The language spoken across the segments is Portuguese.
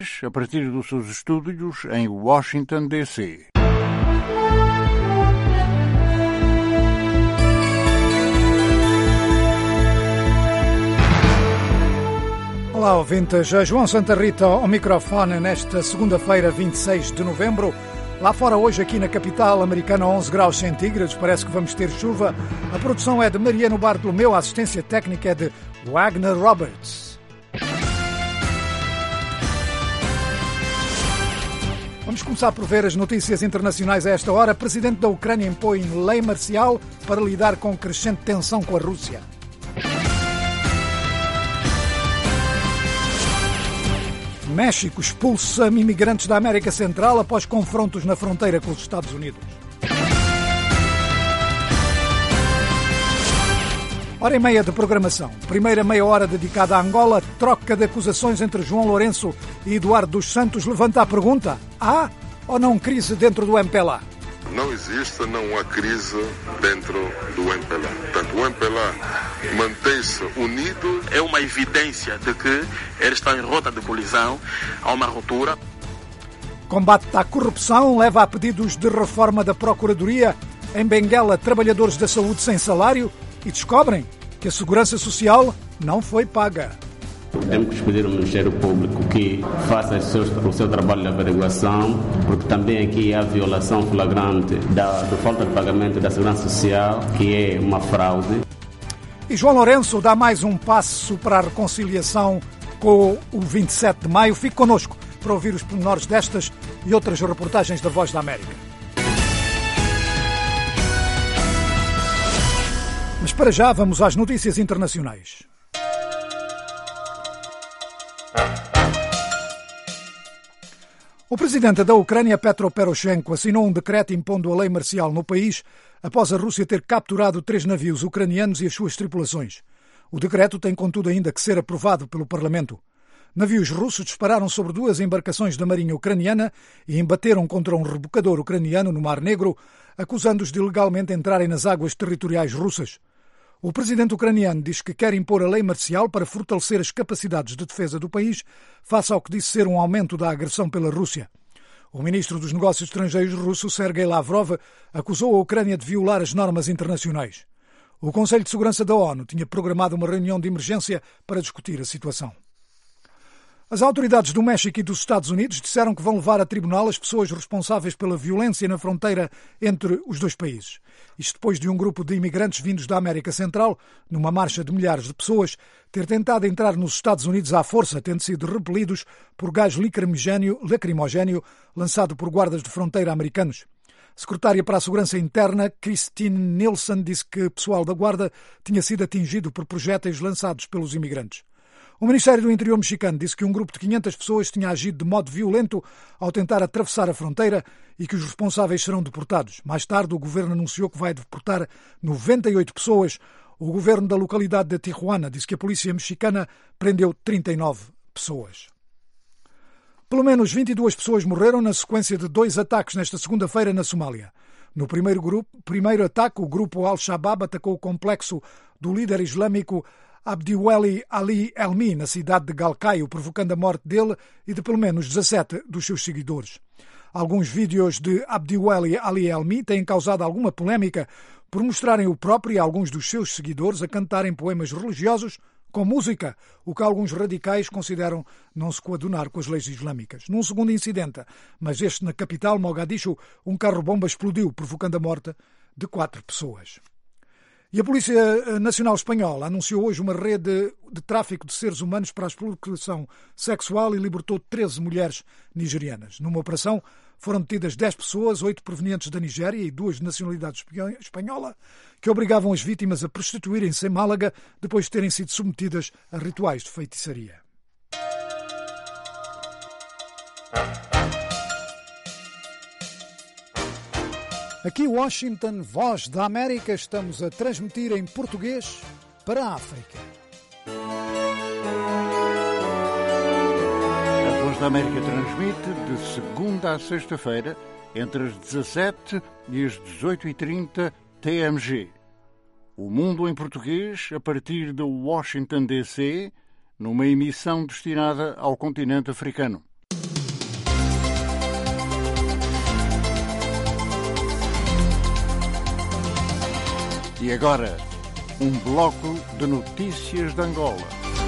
a partir dos seus estúdios em Washington, D.C. Olá, ouvintes. João Santa Rita ao microfone nesta segunda-feira, 26 de novembro. Lá fora hoje, aqui na capital americana, 11 graus centígrados. Parece que vamos ter chuva. A produção é de Mariano Bartolomeu, a assistência técnica é de Wagner Roberts. Vamos começar por ver as notícias internacionais a esta hora. O presidente da Ucrânia impõe lei marcial para lidar com crescente tensão com a Rússia. México expulsa imigrantes da América Central após confrontos na fronteira com os Estados Unidos. Hora e meia de programação. Primeira meia hora dedicada a Angola. Troca de acusações entre João Lourenço e Eduardo dos Santos levanta a pergunta: há ou não crise dentro do MPLA? Não existe, não há crise dentro do MPLA. Portanto, o MPLA mantém-se unido. É uma evidência de que eles estão em rota de colisão, há uma ruptura. Combate à corrupção leva a pedidos de reforma da Procuradoria. Em Benguela, trabalhadores da saúde sem salário e descobrem que a Segurança Social não foi paga. Temos que pedir ao Ministério Público que faça o seu trabalho de averiguação, porque também aqui há violação flagrante da falta de pagamento da Segurança Social, que é uma fraude. E João Lourenço dá mais um passo para a reconciliação com o 27 de maio. Fique connosco para ouvir os pormenores destas e outras reportagens da Voz da América. Mas para já vamos às notícias internacionais. O presidente da Ucrânia, Petro Poroshenko, assinou um decreto impondo a lei marcial no país após a Rússia ter capturado 3 navios ucranianos e as suas tripulações. O decreto tem, contudo, ainda que ser aprovado pelo Parlamento. Navios russos dispararam sobre 2 embarcações da Marinha Ucraniana e embateram contra um rebocador ucraniano no Mar Negro, acusando-os de ilegalmente entrarem nas águas territoriais russas. O presidente ucraniano diz que quer impor a lei marcial para fortalecer as capacidades de defesa do país face ao que disse ser um aumento da agressão pela Rússia. O ministro dos Negócios Estrangeiros russo, Sergei Lavrov, acusou a Ucrânia de violar as normas internacionais. O Conselho de Segurança da ONU tinha programado uma reunião de emergência para discutir a situação. As autoridades do México e dos Estados Unidos disseram que vão levar a tribunal as pessoas responsáveis pela violência na fronteira entre os dois países. Isto depois de um grupo de imigrantes vindos da América Central, numa marcha de milhares de pessoas, ter tentado entrar nos Estados Unidos à força, tendo sido repelidos por gás lacrimogéneo lançado por guardas de fronteira americanos. A secretária para a Segurança Interna, Christine Nielsen, disse que o pessoal da guarda tinha sido atingido por projéteis lançados pelos imigrantes. O Ministério do Interior mexicano disse que um grupo de 500 pessoas tinha agido de modo violento ao tentar atravessar a fronteira e que os responsáveis serão deportados. Mais tarde, o governo anunciou que vai deportar 98 pessoas. O governo da localidade de Tijuana disse que a polícia mexicana prendeu 39 pessoas. Pelo menos 22 pessoas morreram na sequência de 2 ataques nesta segunda-feira na Somália. No primeiro ataque, o grupo Al-Shabaab atacou o complexo do líder islâmico Abdiweli Ali Elmi, na cidade de Galkayo, provocando a morte dele e de pelo menos 17 dos seus seguidores. Alguns vídeos de Abdiweli Ali Elmi têm causado alguma polémica por mostrarem o próprio e alguns dos seus seguidores a cantarem poemas religiosos com música, o que alguns radicais consideram não se coadunar com as leis islâmicas. Num segundo incidente, mas este na capital, Mogadishu, um carro-bomba explodiu, provocando a morte de 4 pessoas. E a Polícia Nacional Espanhola anunciou hoje uma rede de tráfico de seres humanos para a exploração sexual e libertou 13 mulheres nigerianas. Numa operação foram detidas 10 pessoas, 8 provenientes da Nigéria e 2 de nacionalidade espanhola, que obrigavam as vítimas a prostituírem-se em Málaga depois de terem sido submetidas a rituais de feitiçaria. Aqui Washington, Voz da América, estamos a transmitir em português para a África. A Voz da América transmite de segunda a sexta-feira entre as 17 e as 18h30 TMG. O Mundo em Português a partir de Washington, D.C., numa emissão destinada ao continente africano. E agora, um bloco de notícias de Angola.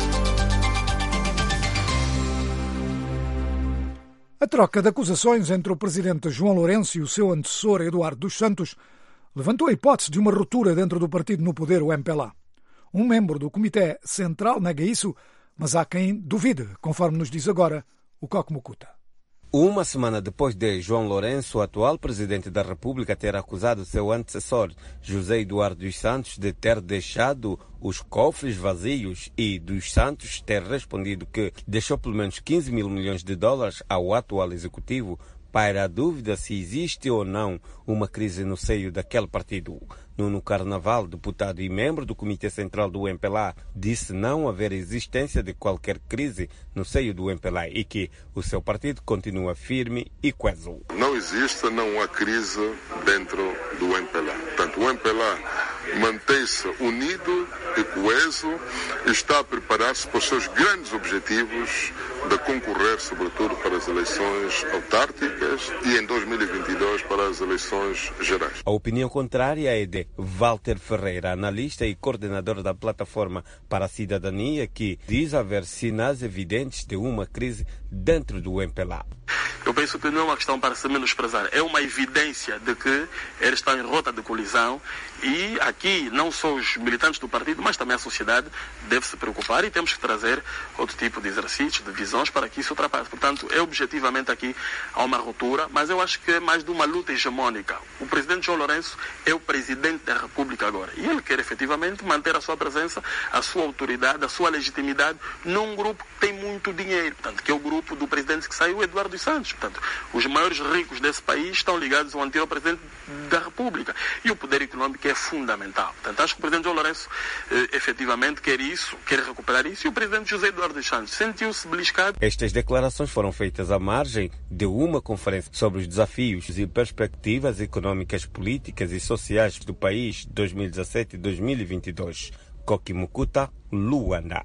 A troca de acusações entre o presidente João Lourenço e o seu antecessor Eduardo dos Santos levantou a hipótese de uma ruptura dentro do partido no poder, o MPLA. Um membro do Comitê Central nega isso, mas há quem duvide, conforme nos diz agora o Coque Mukuta. Uma semana depois de João Lourenço, o atual presidente da República, ter acusado seu antecessor, José Eduardo dos Santos, de ter deixado os cofres vazios e dos Santos ter respondido que deixou pelo menos 15 mil milhões de dólares ao atual executivo, paira a dúvida se existe ou não uma crise no seio daquele partido. Nuno Carnaval, deputado e membro do Comitê Central do MPLA, disse não haver existência de qualquer crise no seio do MPLA e que o seu partido continua firme e coeso. Não existe, não há crise dentro do MPLA. Portanto, o MPLA mantém-se unido e coeso e está a preparar-se para os seus grandes objetivos de concorrer, sobretudo, para as eleições autárquicas e, em 2022, para as eleições gerais. A opinião contrária é de Walter Ferreira, analista e coordenador da Plataforma para a Cidadania, que diz haver sinais evidentes de uma crise dentro do MPLA. Eu penso que não é uma questão para se menosprezar, é uma evidência de que eles estão em rota de colisão e aqui não só os militantes do partido, mas também a sociedade deve se preocupar e temos que trazer outro tipo de exercícios, de visões para que isso ultrapasse. Portanto, objetivamente aqui há uma ruptura, mas eu acho que é mais de uma luta hegemônica. O presidente João Lourenço é o presidente da República agora e ele quer efetivamente manter a sua presença, a sua autoridade, a sua legitimidade num grupo que tem muito dinheiro, portanto, que é o grupo do presidente que saiu, Eduardo dos Santos. Portanto, os maiores ricos desse país estão ligados ao anterior presidente da República. E o poder econômico é fundamental. Portanto, acho que o presidente João Lourenço efetivamente quer isso, quer recuperar isso. E o presidente José Eduardo dos Santos sentiu-se beliscado. Estas declarações foram feitas à margem de uma conferência sobre os desafios e perspectivas económicas, políticas e sociais do país 2017 e 2022. Coque Mukuta, Luanda.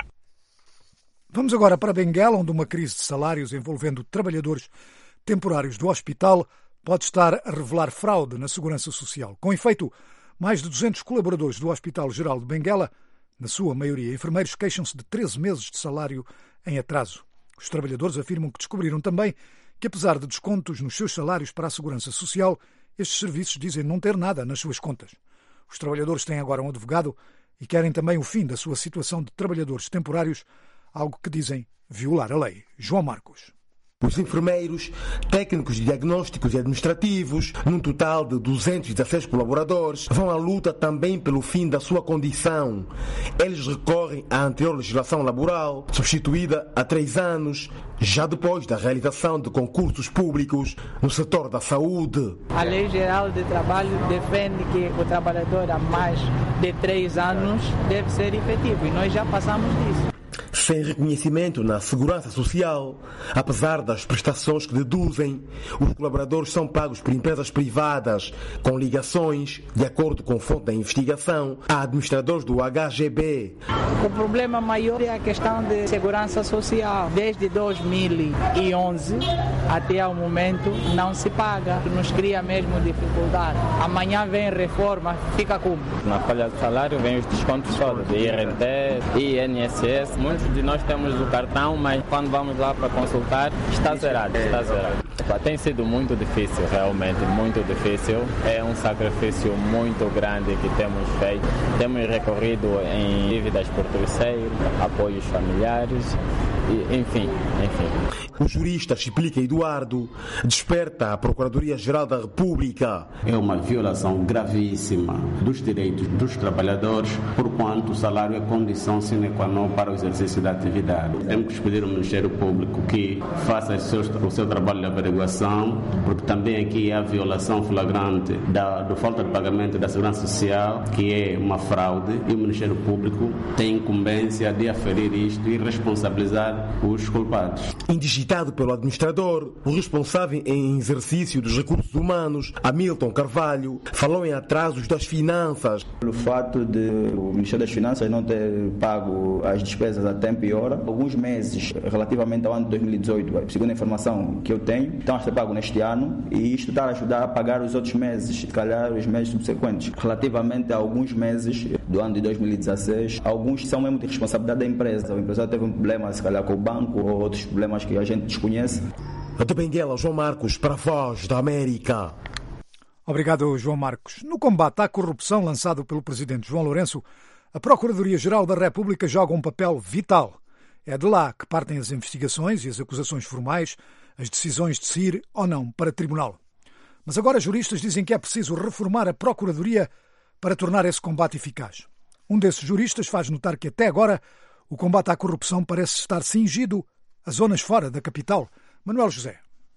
Vamos agora para Benguela, onde uma crise de salários envolvendo trabalhadores temporários do hospital pode estar a revelar fraude na segurança social. Com efeito, mais de 200 colaboradores do Hospital Geral de Benguela, na sua maioria enfermeiros, queixam-se de 13 meses de salário em atraso. Os trabalhadores afirmam que descobriram também que, apesar de descontos nos seus salários para a segurança social, estes serviços dizem não ter nada nas suas contas. Os trabalhadores têm agora um advogado e querem também o fim da sua situação de trabalhadores temporários, algo que dizem violar a lei. João Marcos. Os enfermeiros, técnicos diagnósticos e administrativos, num total de 216 colaboradores, vão à luta também pelo fim da sua condição. Eles recorrem à anterior legislação laboral, substituída há 3 anos, já depois da realização de concursos públicos no setor da saúde. A Lei Geral de Trabalho defende que o trabalhador há mais de 3 anos deve ser efetivo e nós já passamos disso. Sem reconhecimento na segurança social, apesar das prestações que deduzem, os colaboradores são pagos por empresas privadas com ligações, de acordo com fonte da investigação, a administradores do HGB. O problema maior é a questão de segurança social. Desde 2011 até ao momento não se paga, nos cria mesmo dificuldade. Amanhã vem reforma, fica como? Na folha de salário vem os descontos todos, de IRT, INSS. Muitos de nós temos o cartão, mas quando vamos lá para consultar, está zerado. Tem sido muito difícil, realmente, muito difícil. É um sacrifício muito grande que temos feito. Temos recorrido em dívidas por terceiros, apoios familiares, enfim. O jurista explica Eduardo, desperta a Procuradoria-Geral da República. É uma violação gravíssima dos direitos dos trabalhadores, porquanto o salário é condição sine qua non para o exercício da atividade. Temos que pedir ao Ministério Público que faça o seu trabalho de averiguação, porque também aqui há violação flagrante da falta de pagamento da Segurança Social, que é uma fraude, e o Ministério Público tem incumbência de aferir isto e responsabilizar encontrar os culpados. Indigitado pelo administrador, o responsável em exercício dos recursos humanos, Hamilton Carvalho, falou em atrasos das finanças. Pelo fato de o Ministério das Finanças não ter pago as despesas a tempo e hora, alguns meses relativamente ao ano de 2018, segundo a informação que eu tenho, estão a ser pagos neste ano e isto está a ajudar a pagar os outros meses, se calhar os meses subsequentes. Relativamente a alguns meses do ano de 2016, alguns são mesmo de responsabilidade da empresa. O empresário teve um problema, se calhar, com o banco ou outros problemas que a gente desconhece. De Benguela, João Marcos, para a Voz da América. Obrigado, João Marcos. No combate à corrupção lançado pelo presidente João Lourenço, a Procuradoria-Geral da República joga um papel vital. É de lá que partem as investigações e as acusações formais, as decisões de se ir ou não para tribunal. Mas agora juristas dizem que é preciso reformar a Procuradoria para tornar esse combate eficaz. Um desses juristas faz notar que até agora o combate à corrupção parece estar cingido a zonas fora da capital. Manuel José.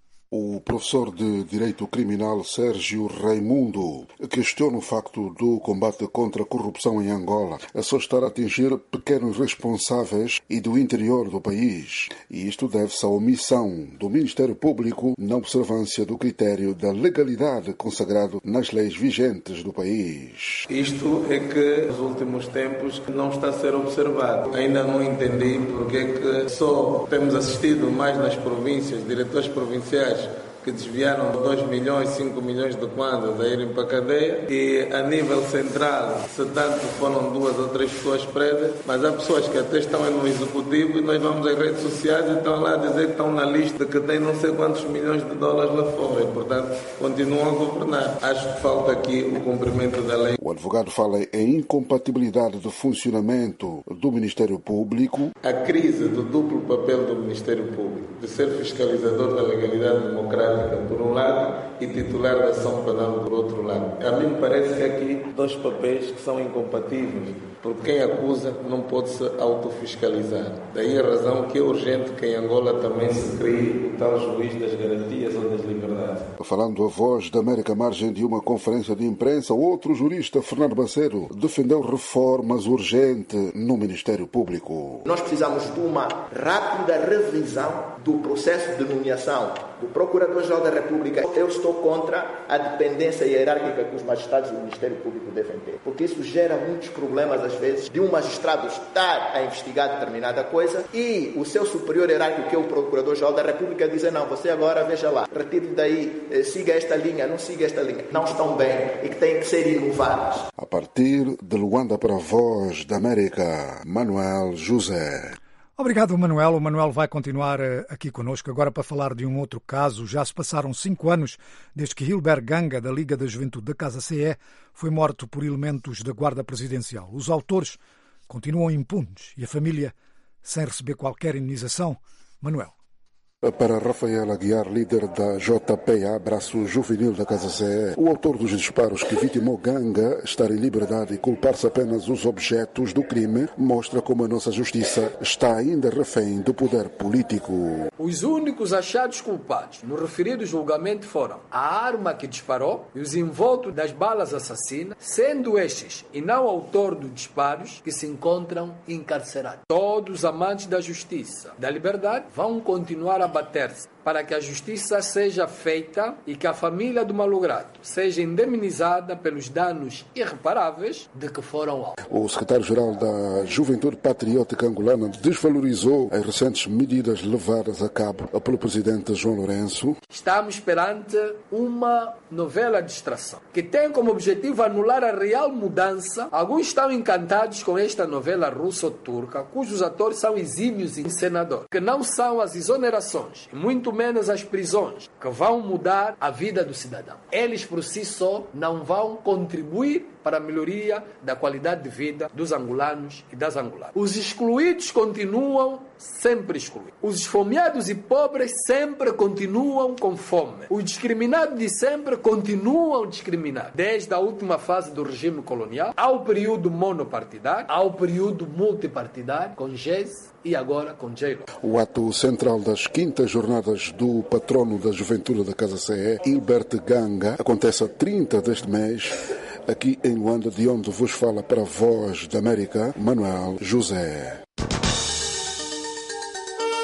O professor de Direito Criminal Sérgio Raimundo questiona o facto do combate contra a corrupção em Angola a só estar a atingir pequenos responsáveis e do interior do país. E isto deve-se à omissão do Ministério Público na observância do critério da legalidade consagrado nas leis vigentes do país. Isto é que nos últimos tempos não está a ser observado. Ainda não entendi porque é que só temos assistido mais nas províncias, diretores provinciais que desviaram 2 milhões, 5 milhões de kwanzas a irem para a cadeia e a nível central, se tanto foram 2 ou 3 pessoas presas, mas há pessoas que até estão no executivo e nós vamos às redes sociais e estão lá a dizer que estão na lista que tem não sei quantos milhões de dólares lá fora e, portanto, continuam a governar. Acho que falta aqui o cumprimento da lei. O advogado fala em incompatibilidade de funcionamento do Ministério Público. A crise do duplo papel do Ministério Público, de ser fiscalizador da legalidade democrática por um lado e titular da ação penal por outro lado. A mim parece que há aqui 2 papéis que são incompatíveis, porque quem acusa não pode se autofiscalizar. Daí a razão que é urgente que em Angola também se crie o tal juiz das garantias ou das liberdades. Falando a Voz da América à margem de uma conferência de imprensa, outro jurista, Fernando Baceiro, defendeu reformas urgentes no Ministério Público. Nós precisamos de uma rápida revisão do processo de nomeação do Procurador-Geral da República. Eu estou contra a dependência hierárquica que os magistrados do Ministério Público devem ter, porque isso gera muitos problemas, às vezes, de um magistrado estar a investigar determinada coisa e o seu superior hierárquico, que é o Procurador-Geral da República, dizer: não, você agora, veja lá, retire daí, siga esta linha, não siga esta linha. Não estão bem e que têm que ser inovados. A partir de Luanda para a Voz da América, Manuel José. Obrigado, Manuel. O Manuel vai continuar aqui connosco agora para falar de um outro caso. Já se passaram 5 anos desde que Hilbert Ganga, da Liga da Juventude da Casa CE, foi morto por elementos da Guarda Presidencial. Os autores continuam impunes e a família sem receber qualquer indenização. Manuel. Para Rafael Aguiar, líder da JPA, braço juvenil da Casa CE, o autor dos disparos que vitimou Ganga estar em liberdade e culpar-se apenas os objetos do crime mostra como a nossa justiça está ainda refém do poder político. Os únicos achados culpados no referido julgamento foram a arma que disparou e os envoltos das balas assassinas, sendo estes e não autor dos disparos que se encontram encarcerados. Todos os amantes da justiça, da liberdade, vão continuar a bater-se para que a justiça seja feita e que a família do malogrado seja indemnizada pelos danos irreparáveis de que foram alvos. O secretário-geral da Juventude Patriótica Angolana desvalorizou as recentes medidas levadas a cabo pelo presidente João Lourenço. Estamos perante uma novela de distração que tem como objetivo anular a real mudança. Alguns estão encantados com esta novela russo-turca, cujos atores são exímios encenadores, que não são as exonerações, e muito menos as prisões, que vão mudar a vida do cidadão. Eles por si só não vão contribuir para a melhoria da qualidade de vida dos angolanos e das angolanas. Os excluídos continuam sempre excluídos. Os esfomeados e pobres sempre continuam com fome. Os discriminados de sempre continuam discriminados. Desde a última fase do regime colonial, ao período monopartidário, ao período multipartidário, com GES e agora com J-Lo. O ato central das 5ª jornadas do patrono da Juventude da Casa CE, Hilbert Ganga, acontece a 30 deste mês, aqui em Luanda, de onde vos fala para a Voz da América, Manuel José.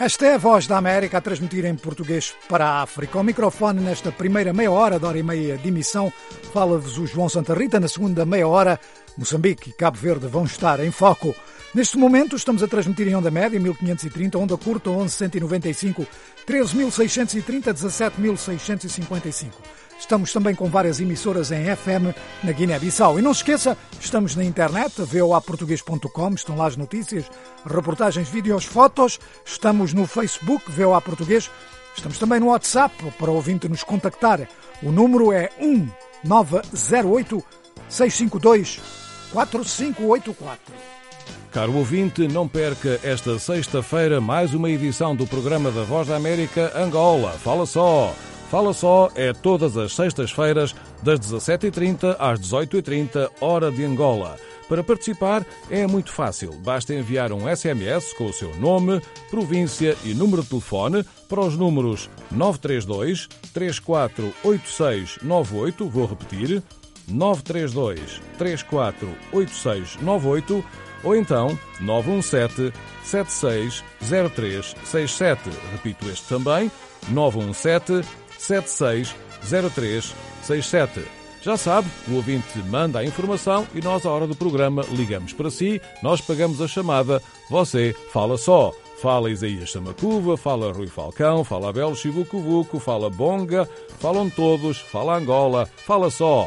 Esta é a Voz da América a transmitir em português para a África. Ao microfone, nesta primeira meia hora e meia de emissão, fala-vos o João Santa Rita. Na segunda meia hora, Moçambique e Cabo Verde vão estar em foco. Neste momento, estamos a transmitir em onda média, 1530, onda curta, 1195, 13.630, 17.655. Estamos também com várias emissoras em FM na Guiné-Bissau. E não se esqueça, estamos na internet, voaportugues.com, estão lá as notícias, reportagens, vídeos, fotos. Estamos no Facebook, VOA Português. Estamos também no WhatsApp, para o ouvinte nos contactar. O número é 1908-652-4584. Caro ouvinte, não perca esta sexta-feira mais uma edição do programa da Voz da América Angola. Fala só! Fala Só é todas as sextas-feiras, das 17h30 às 18h30, hora de Angola. Para participar é muito fácil. Basta enviar um SMS com o seu nome, província e número de telefone para os números 932 348698, vou repetir, 932 348698, ou então 917 760367. Repito este também, 917 760367. Já sabe, o ouvinte manda a informação e nós, à hora do programa, ligamos para si, nós pagamos a chamada, você fala só. Fala Isaías Samacuva, fala Rui Falcão, fala Abel Chivucuvuco, fala Bonga, falam todos, fala Angola, fala só.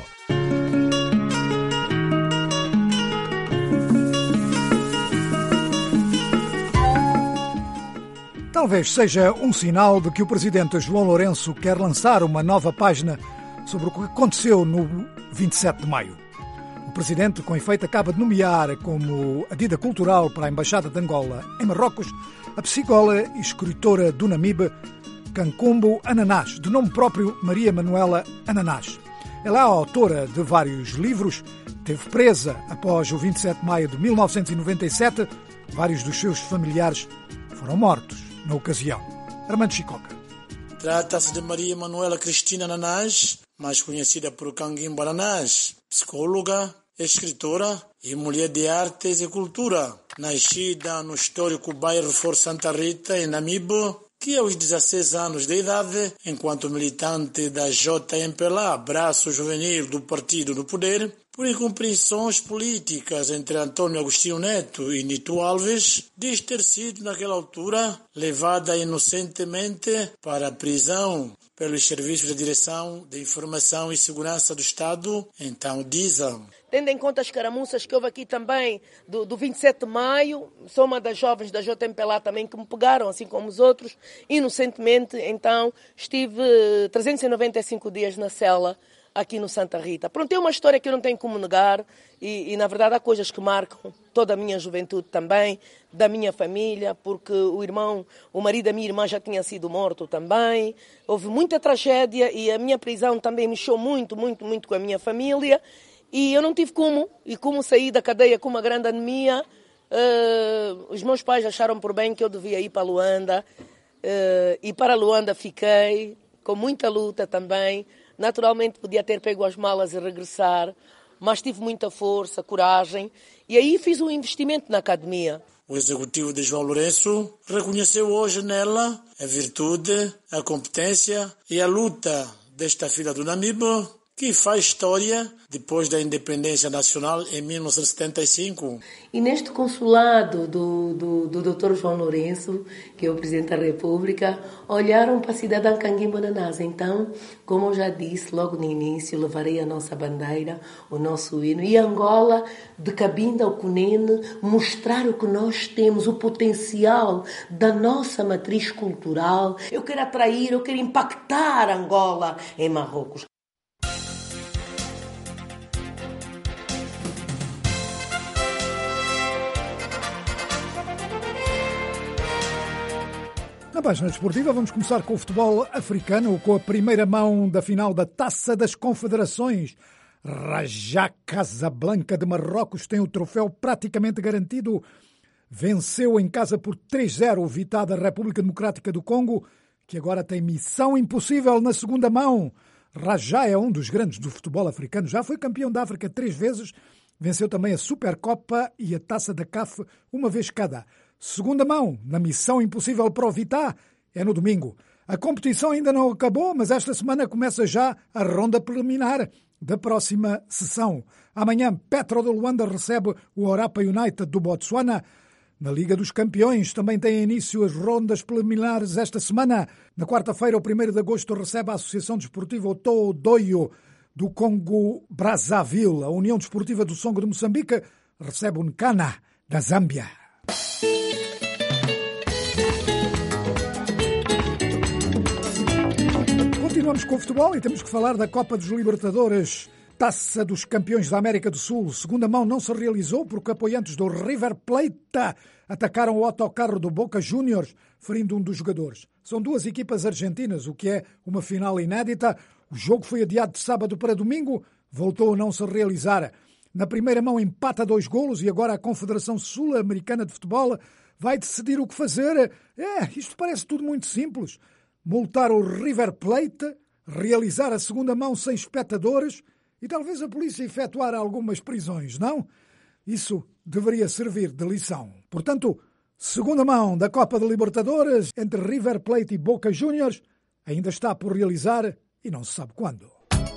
Talvez seja um sinal de que o presidente João Lourenço quer lançar uma nova página sobre o que aconteceu no 27 de maio. O presidente, com efeito, acaba de nomear como adida cultural para a Embaixada de Angola em Marrocos a psicóloga e escritora do Namibe, Kankumbu Ananás, de nome próprio Maria Manuela Ananás. Ela é a autora de vários livros, esteve presa após o 27 de maio de 1997, vários dos seus familiares foram mortos na ocasião. Armando Chicoca. Trata-se de Maria Manuela Cristina Ananás, mais conhecida por Kankumbu Ananás, psicóloga, escritora e mulher de artes e cultura, nascida no histórico bairro For Santa Rita, em Namibe, que aos 16 anos de idade, enquanto militante da JMPLA, braço juvenil do partido no poder, por incompreensões políticas entre Antônio Agostinho Neto e Nito Alves, diz ter sido, naquela altura, levada inocentemente para a prisão pelos serviços de Direção de Informação e Segurança do Estado, então DISA. Tendo em conta as caramuças que houve aqui também do 27 de maio, sou uma das jovens da JMPLA também que me pegaram, assim como os outros, inocentemente, então estive 395 dias na cela, aqui no Santa Rita. Pronto, é uma história que eu não tenho como negar e na verdade há coisas que marcam toda a minha juventude também, da minha família, porque o marido da minha irmã já tinha sido morto também. Houve muita tragédia e a minha prisão também mexeu muito com a minha família e eu não tive como sair da cadeia com uma grande anemia. Os meus pais acharam por bem que eu devia ir para Luanda e para Luanda fiquei com muita luta também. Naturalmente podia ter pego as malas e regressar, mas tive muita força, coragem, e aí fiz um investimento na academia. O executivo de João Lourenço reconheceu hoje nela a virtude, a competência e a luta desta filha do Namibe, que faz história depois da independência nacional em 1975. E neste consulado do Dr. João Lourenço, que é o Presidente da República, olharam para a cidadã Kankumbu Ananás. Então, como eu já disse logo no início, levarei a nossa bandeira, o nosso hino, e Angola, de Cabinda ao Cunene, mostrar o que nós temos, o potencial da nossa matriz cultural. Eu quero atrair, eu quero impactar Angola em Marrocos. Na página desportiva vamos começar com o futebol africano, com a primeira mão da final da Taça das Confederações. Raja Casablanca de Marrocos tem o troféu praticamente garantido. Venceu em casa por 3-0 o Vitória da República Democrática do Congo, que agora tem missão impossível na segunda mão. Raja é um dos grandes do futebol africano, já foi campeão da África 3 vezes, venceu também a Supercopa e a Taça da CAF uma vez cada. segunda mão, na missão impossível para o Vitá, é no domingo. A competição ainda não acabou, mas esta semana começa já a ronda preliminar da próxima sessão. Amanhã, Petro de Luanda recebe o Orapa United do Botsuana. Na Liga dos Campeões também tem início as rondas preliminares esta semana. Na quarta-feira, o 1º de agosto, recebe a Associação Desportiva Otodoio do Congo-Brazzaville. A União Desportiva do Songo de Moçambique recebe o Nkana da Zâmbia. Continuamos com o futebol e temos que falar da Copa dos Libertadores. Taça dos Campeões da América do Sul. Segunda mão não se realizou porque apoiantes do River Plate atacaram o autocarro do Boca Juniors, ferindo um dos jogadores. São duas equipas argentinas, o que é uma final inédita. O jogo foi adiado de sábado para domingo, voltou a não se realizar. Na primeira mão empata 2 golos e agora a Confederação Sul-Americana de Futebol vai decidir o que fazer. Isto parece tudo muito simples. Multar o River Plate, realizar a segunda mão sem espectadores e talvez a polícia efetuar algumas prisões, não? Isso deveria servir de lição. Portanto, segunda mão da Copa de Libertadores entre River Plate e Boca Juniors ainda está por realizar e não se sabe quando.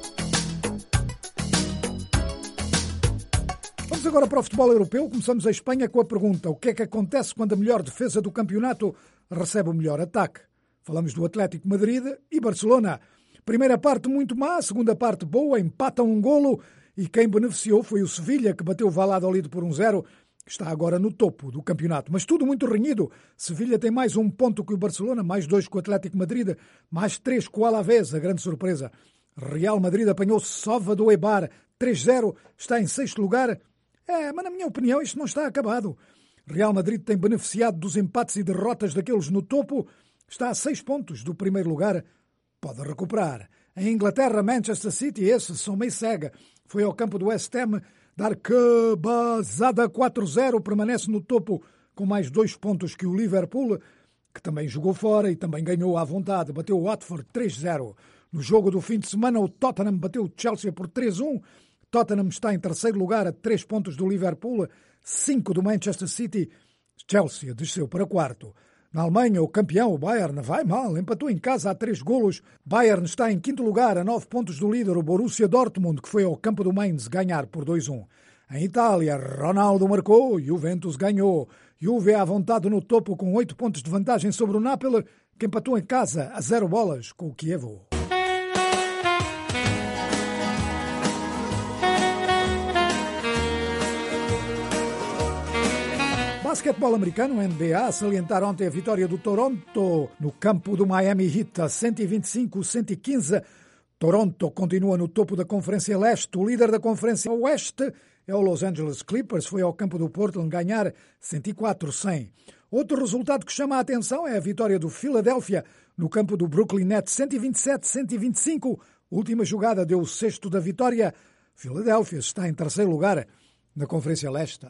Vamos agora para o futebol europeu. Começamos a Espanha com a pergunta: o que é que acontece quando a melhor defesa do campeonato recebe o melhor ataque? Falamos do Atlético de Madrid e Barcelona. Primeira parte muito má, segunda parte boa, empatam um golo e quem beneficiou foi o Sevilha, que bateu o Valladolid por 1-0, que está agora no topo do campeonato. Mas tudo muito renhido. Sevilha tem mais 1 ponto que o Barcelona, mais 2 com o Atlético de Madrid, mais 3 com o Alavés, a grande surpresa. Real Madrid apanhou Sova do Eibar, 3-0, está em 6º lugar. Mas na minha opinião isto não está acabado. Real Madrid tem beneficiado dos empates e derrotas daqueles no topo, está a 6 pontos do primeiro lugar. Pode recuperar. Em Inglaterra, Manchester City, esse são meio cega. Foi ao campo do West Ham dar cabazada 4-0, permanece no topo com mais 2 pontos que o Liverpool, que também jogou fora e também ganhou à vontade. Bateu o Watford 3-0. No jogo do fim de semana, o Tottenham bateu o Chelsea por 3-1. Tottenham está em 3º lugar a 3 pontos do Liverpool, 5 do Manchester City. Chelsea desceu para 4º. Na Alemanha, o campeão, o Bayern, vai mal, empatou em casa a 3 golos. Bayern está em 5º lugar, a 9 pontos do líder, o Borussia Dortmund, que foi ao campo do Mainz ganhar por 2-1. Em Itália, Ronaldo marcou, Juventus ganhou. Juve à vontade no topo com 8 pontos de vantagem sobre o Napoli, que empatou em casa a 0 bolas com o Chievo. Basquetebol americano, NBA, a salientar ontem a vitória do Toronto no campo do Miami Heat, 125-115. Toronto continua no topo da Conferência Leste. O líder da Conferência Oeste é o Los Angeles Clippers, foi ao campo do Portland ganhar 104-100. Outro resultado que chama a atenção é a vitória do Philadelphia no campo do Brooklyn Nets, 127-125. Última jogada deu o 6º da vitória. Philadelphia está em 3º lugar na Conferência Leste.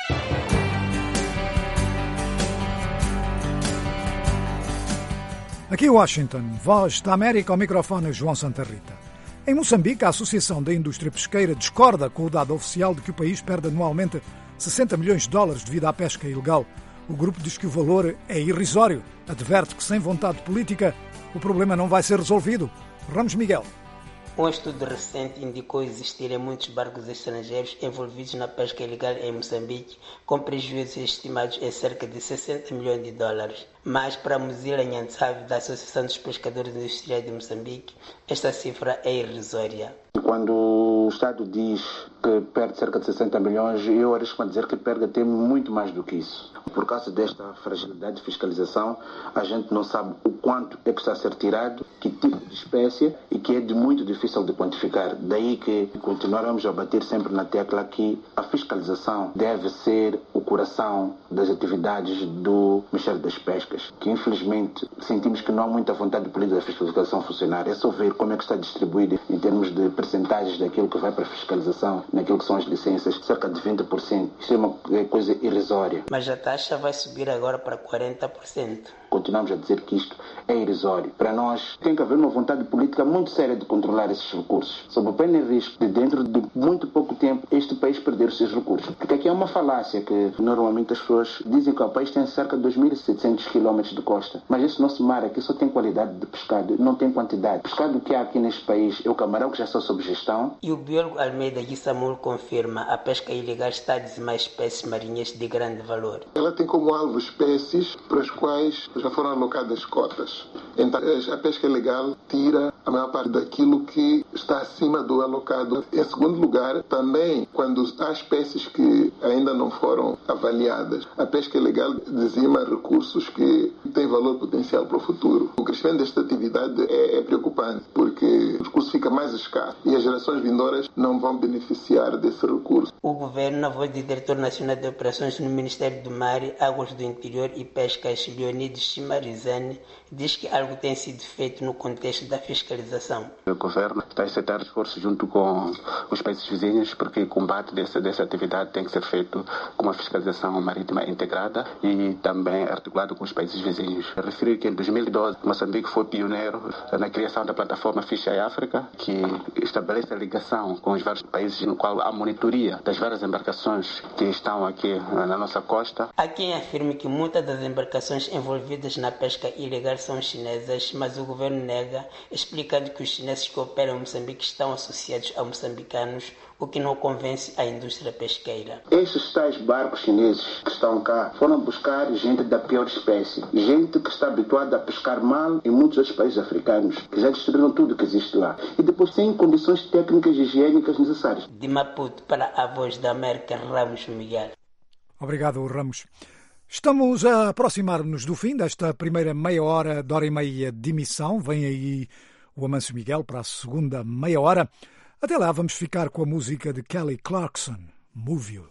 Aqui Washington, Voz da América, ao microfone João Santa Rita. Em Moçambique, a Associação da Indústria Pesqueira discorda com o dado oficial de que o país perde anualmente 60 milhões de dólares devido à pesca ilegal. O grupo diz que o valor é irrisório. Adverte que sem vontade política o problema não vai ser resolvido. Ramos Miguel. Um estudo recente indicou existirem muitos barcos estrangeiros envolvidos na pesca ilegal em Moçambique, com prejuízos estimados em cerca de 60 milhões de dólares. Mas, para Muzila Nyantsave, da Associação dos Pescadores Industriais de Moçambique, esta cifra é irrisória. Quando o Estado diz que perde cerca de 60 milhões, eu arrisco a dizer que perde até muito mais do que isso. Por causa desta fragilidade de fiscalização, a gente não sabe o quanto é que está a ser tirado, que tipo de espécie, e que é de muito difícil de quantificar. Daí que continuaremos a bater sempre na tecla que a fiscalização deve ser o coração das atividades do Ministério das Pescas, que infelizmente sentimos que não há muita vontade política da fiscalização funcionar. É só ver como é que está distribuído em termos de percentagens daquilo que vai para a fiscalização, naquilo que são as licenças, cerca de 20%. Isso é uma coisa irrisória. Mas a taxa vai subir agora para 40%. continuamos a dizer que isto é irrisório. Para nós tem que haver uma vontade política muito séria de controlar esses recursos, sob o pena e risco de dentro de muito pouco tempo este país perder os seus recursos. Porque aqui é uma falácia que normalmente as pessoas dizem que o país tem cerca de 2.700 km de costa, mas esse nosso mar aqui só tem qualidade de pescado, não tem quantidade. O pescado que há aqui neste país é o camarão, que já está sob gestão. E o biólogo Almeida Guissamul confirma a pesca ilegal está a dizimar espécies marinhas de grande valor. Ela tem como alvo espécies para as quais já foram alocadas cotas. Então a pesca ilegal tira a maior parte daquilo que está acima do alocado. Em segundo lugar, também quando há espécies que ainda não foram avaliadas, a pesca ilegal dizima recursos que têm valor potencial para o futuro. O crescimento desta atividade é preocupante, porque o recurso fica mais escasso e as gerações vindouras não vão beneficiar desse recurso. O governo, na voz do diretor nacional de operações no Ministério do Mar, Águas do Interior e Pescas, Leonides Chimarizane, diz que algo tem sido feito no contexto da fiscalização. O governo está a aceitar esforços junto com os países vizinhos, porque o combate dessa atividade tem que ser feito com uma fiscalização marítima integrada e também articulado com os países vizinhos. Referir que em 2012 Moçambique foi pioneiro na criação da plataforma Fish Eye Africa, que estabelece a ligação com os vários países no qual há monitoria das várias embarcações que estão aqui na nossa costa. Há quem afirme que muitas das embarcações envolvidas na pesca ilegal são chinesas, mas o governo nega, explicando que os chineses que operam em Moçambique estão associados a moçambicanos, o que não convence a indústria pesqueira. Estes tais barcos chineses que estão cá foram buscar gente da pior espécie, gente que está habituada a pescar mal em muitos outros países africanos, que já destruíram tudo que existe lá, e depois sem condições técnicas e higiênicas necessárias. De Maputo para a Voz da América, Ramos Miguel. Obrigado, Ramos. Estamos a aproximar-nos do fim desta primeira meia hora e meia de emissão. Vem aí o Amâncio Miguel para a segunda meia hora. Até lá vamos ficar com a música de Kelly Clarkson, Move You.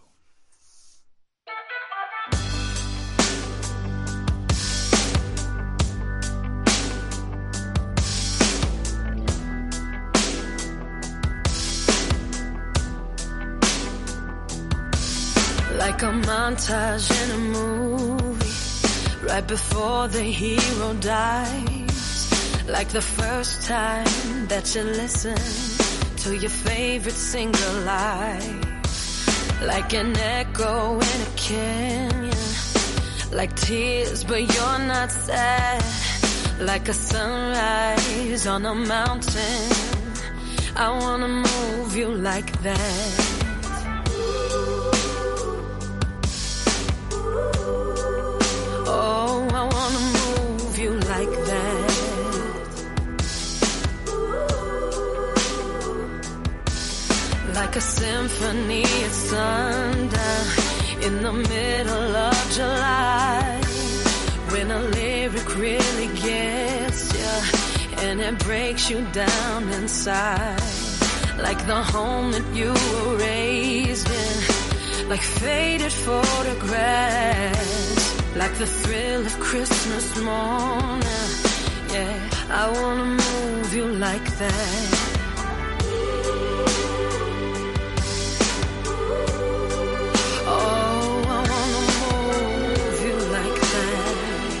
Like a montage in a movie, right before the hero dies. Like the first time that you listen to your favorite single life. Like an echo in a canyon. Like tears but you're not sad. Like a sunrise on a mountain. I wanna move you like that. Oh, I wanna move you like that. Like a symphony at sundown in the middle of July. When a lyric really gets you and it breaks you down inside. Like the home that you were raised in. Like faded photographs. Like the thrill of Christmas morning. Yeah, I wanna move you like that. Oh, I wanna move you like that.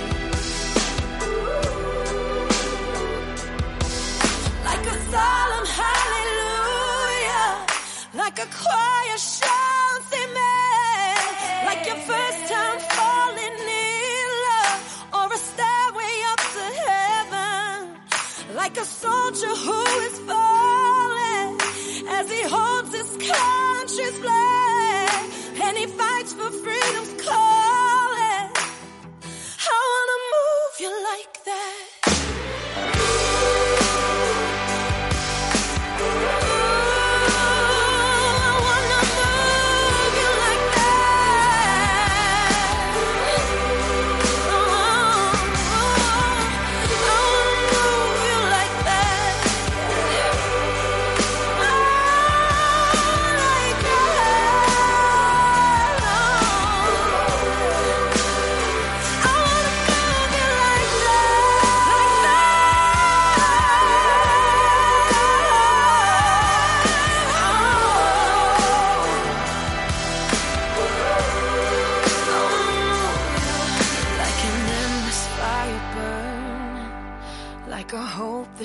Like a solemn hallelujah. Like a choir shouts amen. Like your first time falling in love. Or a stairway up to heaven. Like a soldier who is falling.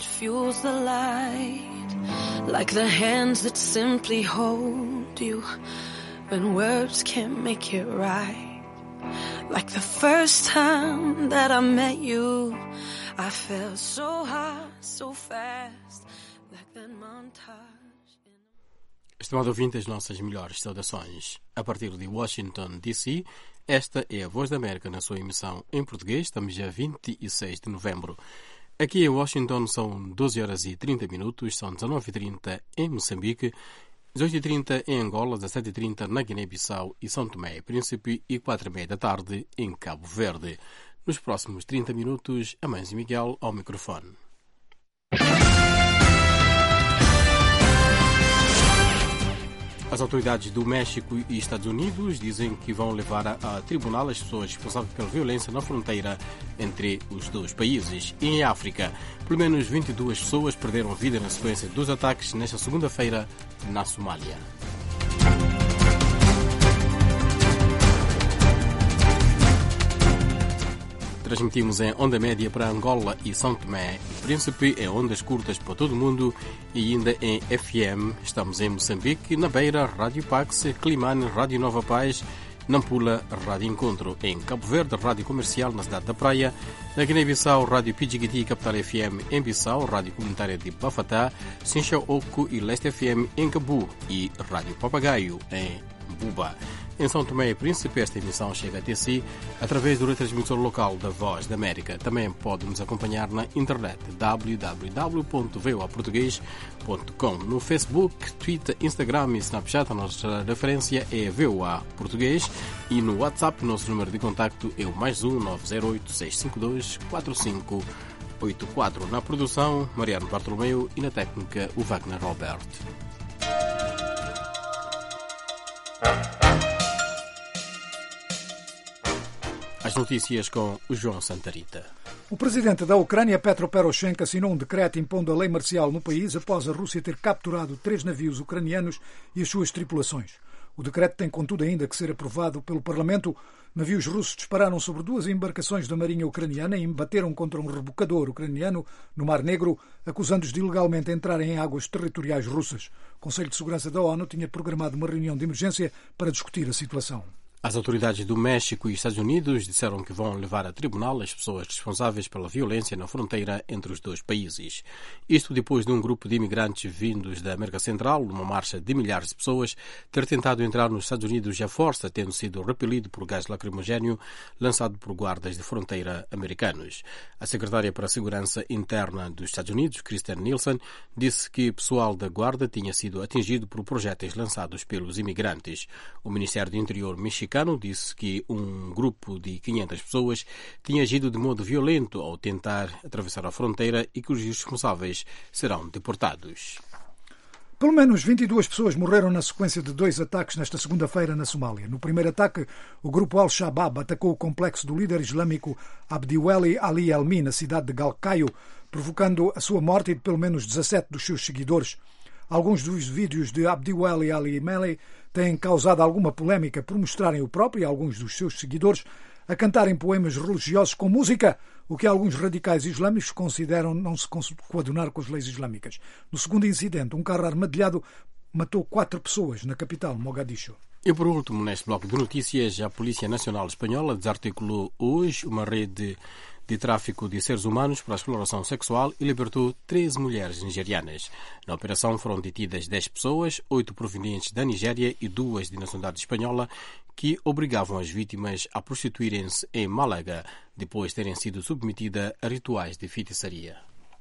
that fuels the light, like the hands that simply hold you when words can't make it right. Like the first time that I met you, I felt so high, so fast, like that montage. Estimado ouvinte, as nossas melhores saudações. A partir de Washington, D.C., esta é a Voz da América na sua emissão em português. Estamos dia 26 de novembro. Aqui em Washington são 12 horas e 30 minutos, são 19h30 em Moçambique, 18h30 em Angola, 17h30 na Guiné-Bissau e São Tomé e Príncipe e 4h30 da tarde em Cabo Verde. Nos próximos 30 minutos, Amâncio Miguel ao microfone. As autoridades do México e Estados Unidos dizem que vão levar a tribunal as pessoas responsáveis pela violência na fronteira entre os dois países. E em África, pelo menos 22 pessoas perderam a vida na sequência dos ataques nesta segunda-feira na Somália. Transmitimos em onda média para Angola e São Tomé e Príncipe, em ondas curtas para todo o mundo e ainda em FM. Estamos em Moçambique, na Beira, Rádio Pax, Climane, Rádio Nova Paz, Nampula, Rádio Encontro, em Cabo Verde, Rádio Comercial na cidade da Praia, na Guiné-Bissau, Rádio Pidjigiti, Capital FM em Bissau, Rádio Comunitária de Bafatá, Sincha Oco e Leste FM em Cabu e Rádio Papagaio em Buba. Em São Tomé e Príncipe, esta emissão chega até si através do retransmissor local da Voz da América. Também pode nos acompanhar na internet www.voaportugues.com. No Facebook, Twitter, Instagram e Snapchat, a nossa referência é VOA Português e no WhatsApp, nosso número de contacto é o +1 908 652 4584. Na produção, Mariano Bartolomeu e na técnica, o Wagner Robert. As notícias com o João Santarita. O presidente da Ucrânia, Petro Poroshenko, assinou um decreto impondo a lei marcial no país após a Rússia ter capturado 3 navios ucranianos e as suas tripulações. O decreto tem, contudo, ainda que ser aprovado pelo Parlamento. Navios russos dispararam sobre 2 embarcações da Marinha Ucraniana e embateram contra um rebocador ucraniano no Mar Negro, acusando-os de ilegalmente entrarem em águas territoriais russas. O Conselho de Segurança da ONU tinha programado uma reunião de emergência para discutir a situação. As autoridades do México e Estados Unidos disseram que vão levar a tribunal as pessoas responsáveis pela violência na fronteira entre os dois países. Isto depois de um grupo de imigrantes vindos da América Central, numa marcha de milhares de pessoas, ter tentado entrar nos Estados Unidos à força, tendo sido repelido por gás lacrimogéneo lançado por guardas de fronteira americanos. A secretária para a Segurança Interna dos Estados Unidos, Kristen Nielsen, disse que pessoal da guarda tinha sido atingido por projéteis lançados pelos imigrantes. O Ministério do Interior mexicano disse que um grupo de 500 pessoas tinha agido de modo violento ao tentar atravessar a fronteira e que os responsáveis serão deportados. Pelo menos 22 pessoas morreram na sequência de 2 ataques nesta segunda-feira na Somália. No primeiro ataque, o grupo Al-Shabaab atacou o complexo do líder islâmico Abdiweli Ali Elmi na cidade de Galkayo, provocando a sua morte e de pelo menos 17 dos seus seguidores. Alguns dos vídeos de Abdiweli Ali Elmi têm causado alguma polémica por mostrarem o próprio e alguns dos seus seguidores a cantarem poemas religiosos com música, o que alguns radicais islâmicos consideram não se coadunar com as leis islâmicas. No segundo incidente, um carro armadilhado matou 4 pessoas na capital, Mogadishu. E por último, neste bloco de notícias, a Polícia Nacional Espanhola desarticulou hoje uma rede de tráfico de seres humanos para a exploração sexual e libertou 13 mulheres nigerianas. Na operação foram detidas 10 pessoas, 8 provenientes da Nigéria e 2 de nacionalidade espanhola, que obrigavam as vítimas a prostituírem-se em Málaga, depois de terem sido submetidas a rituais de feitiçaria.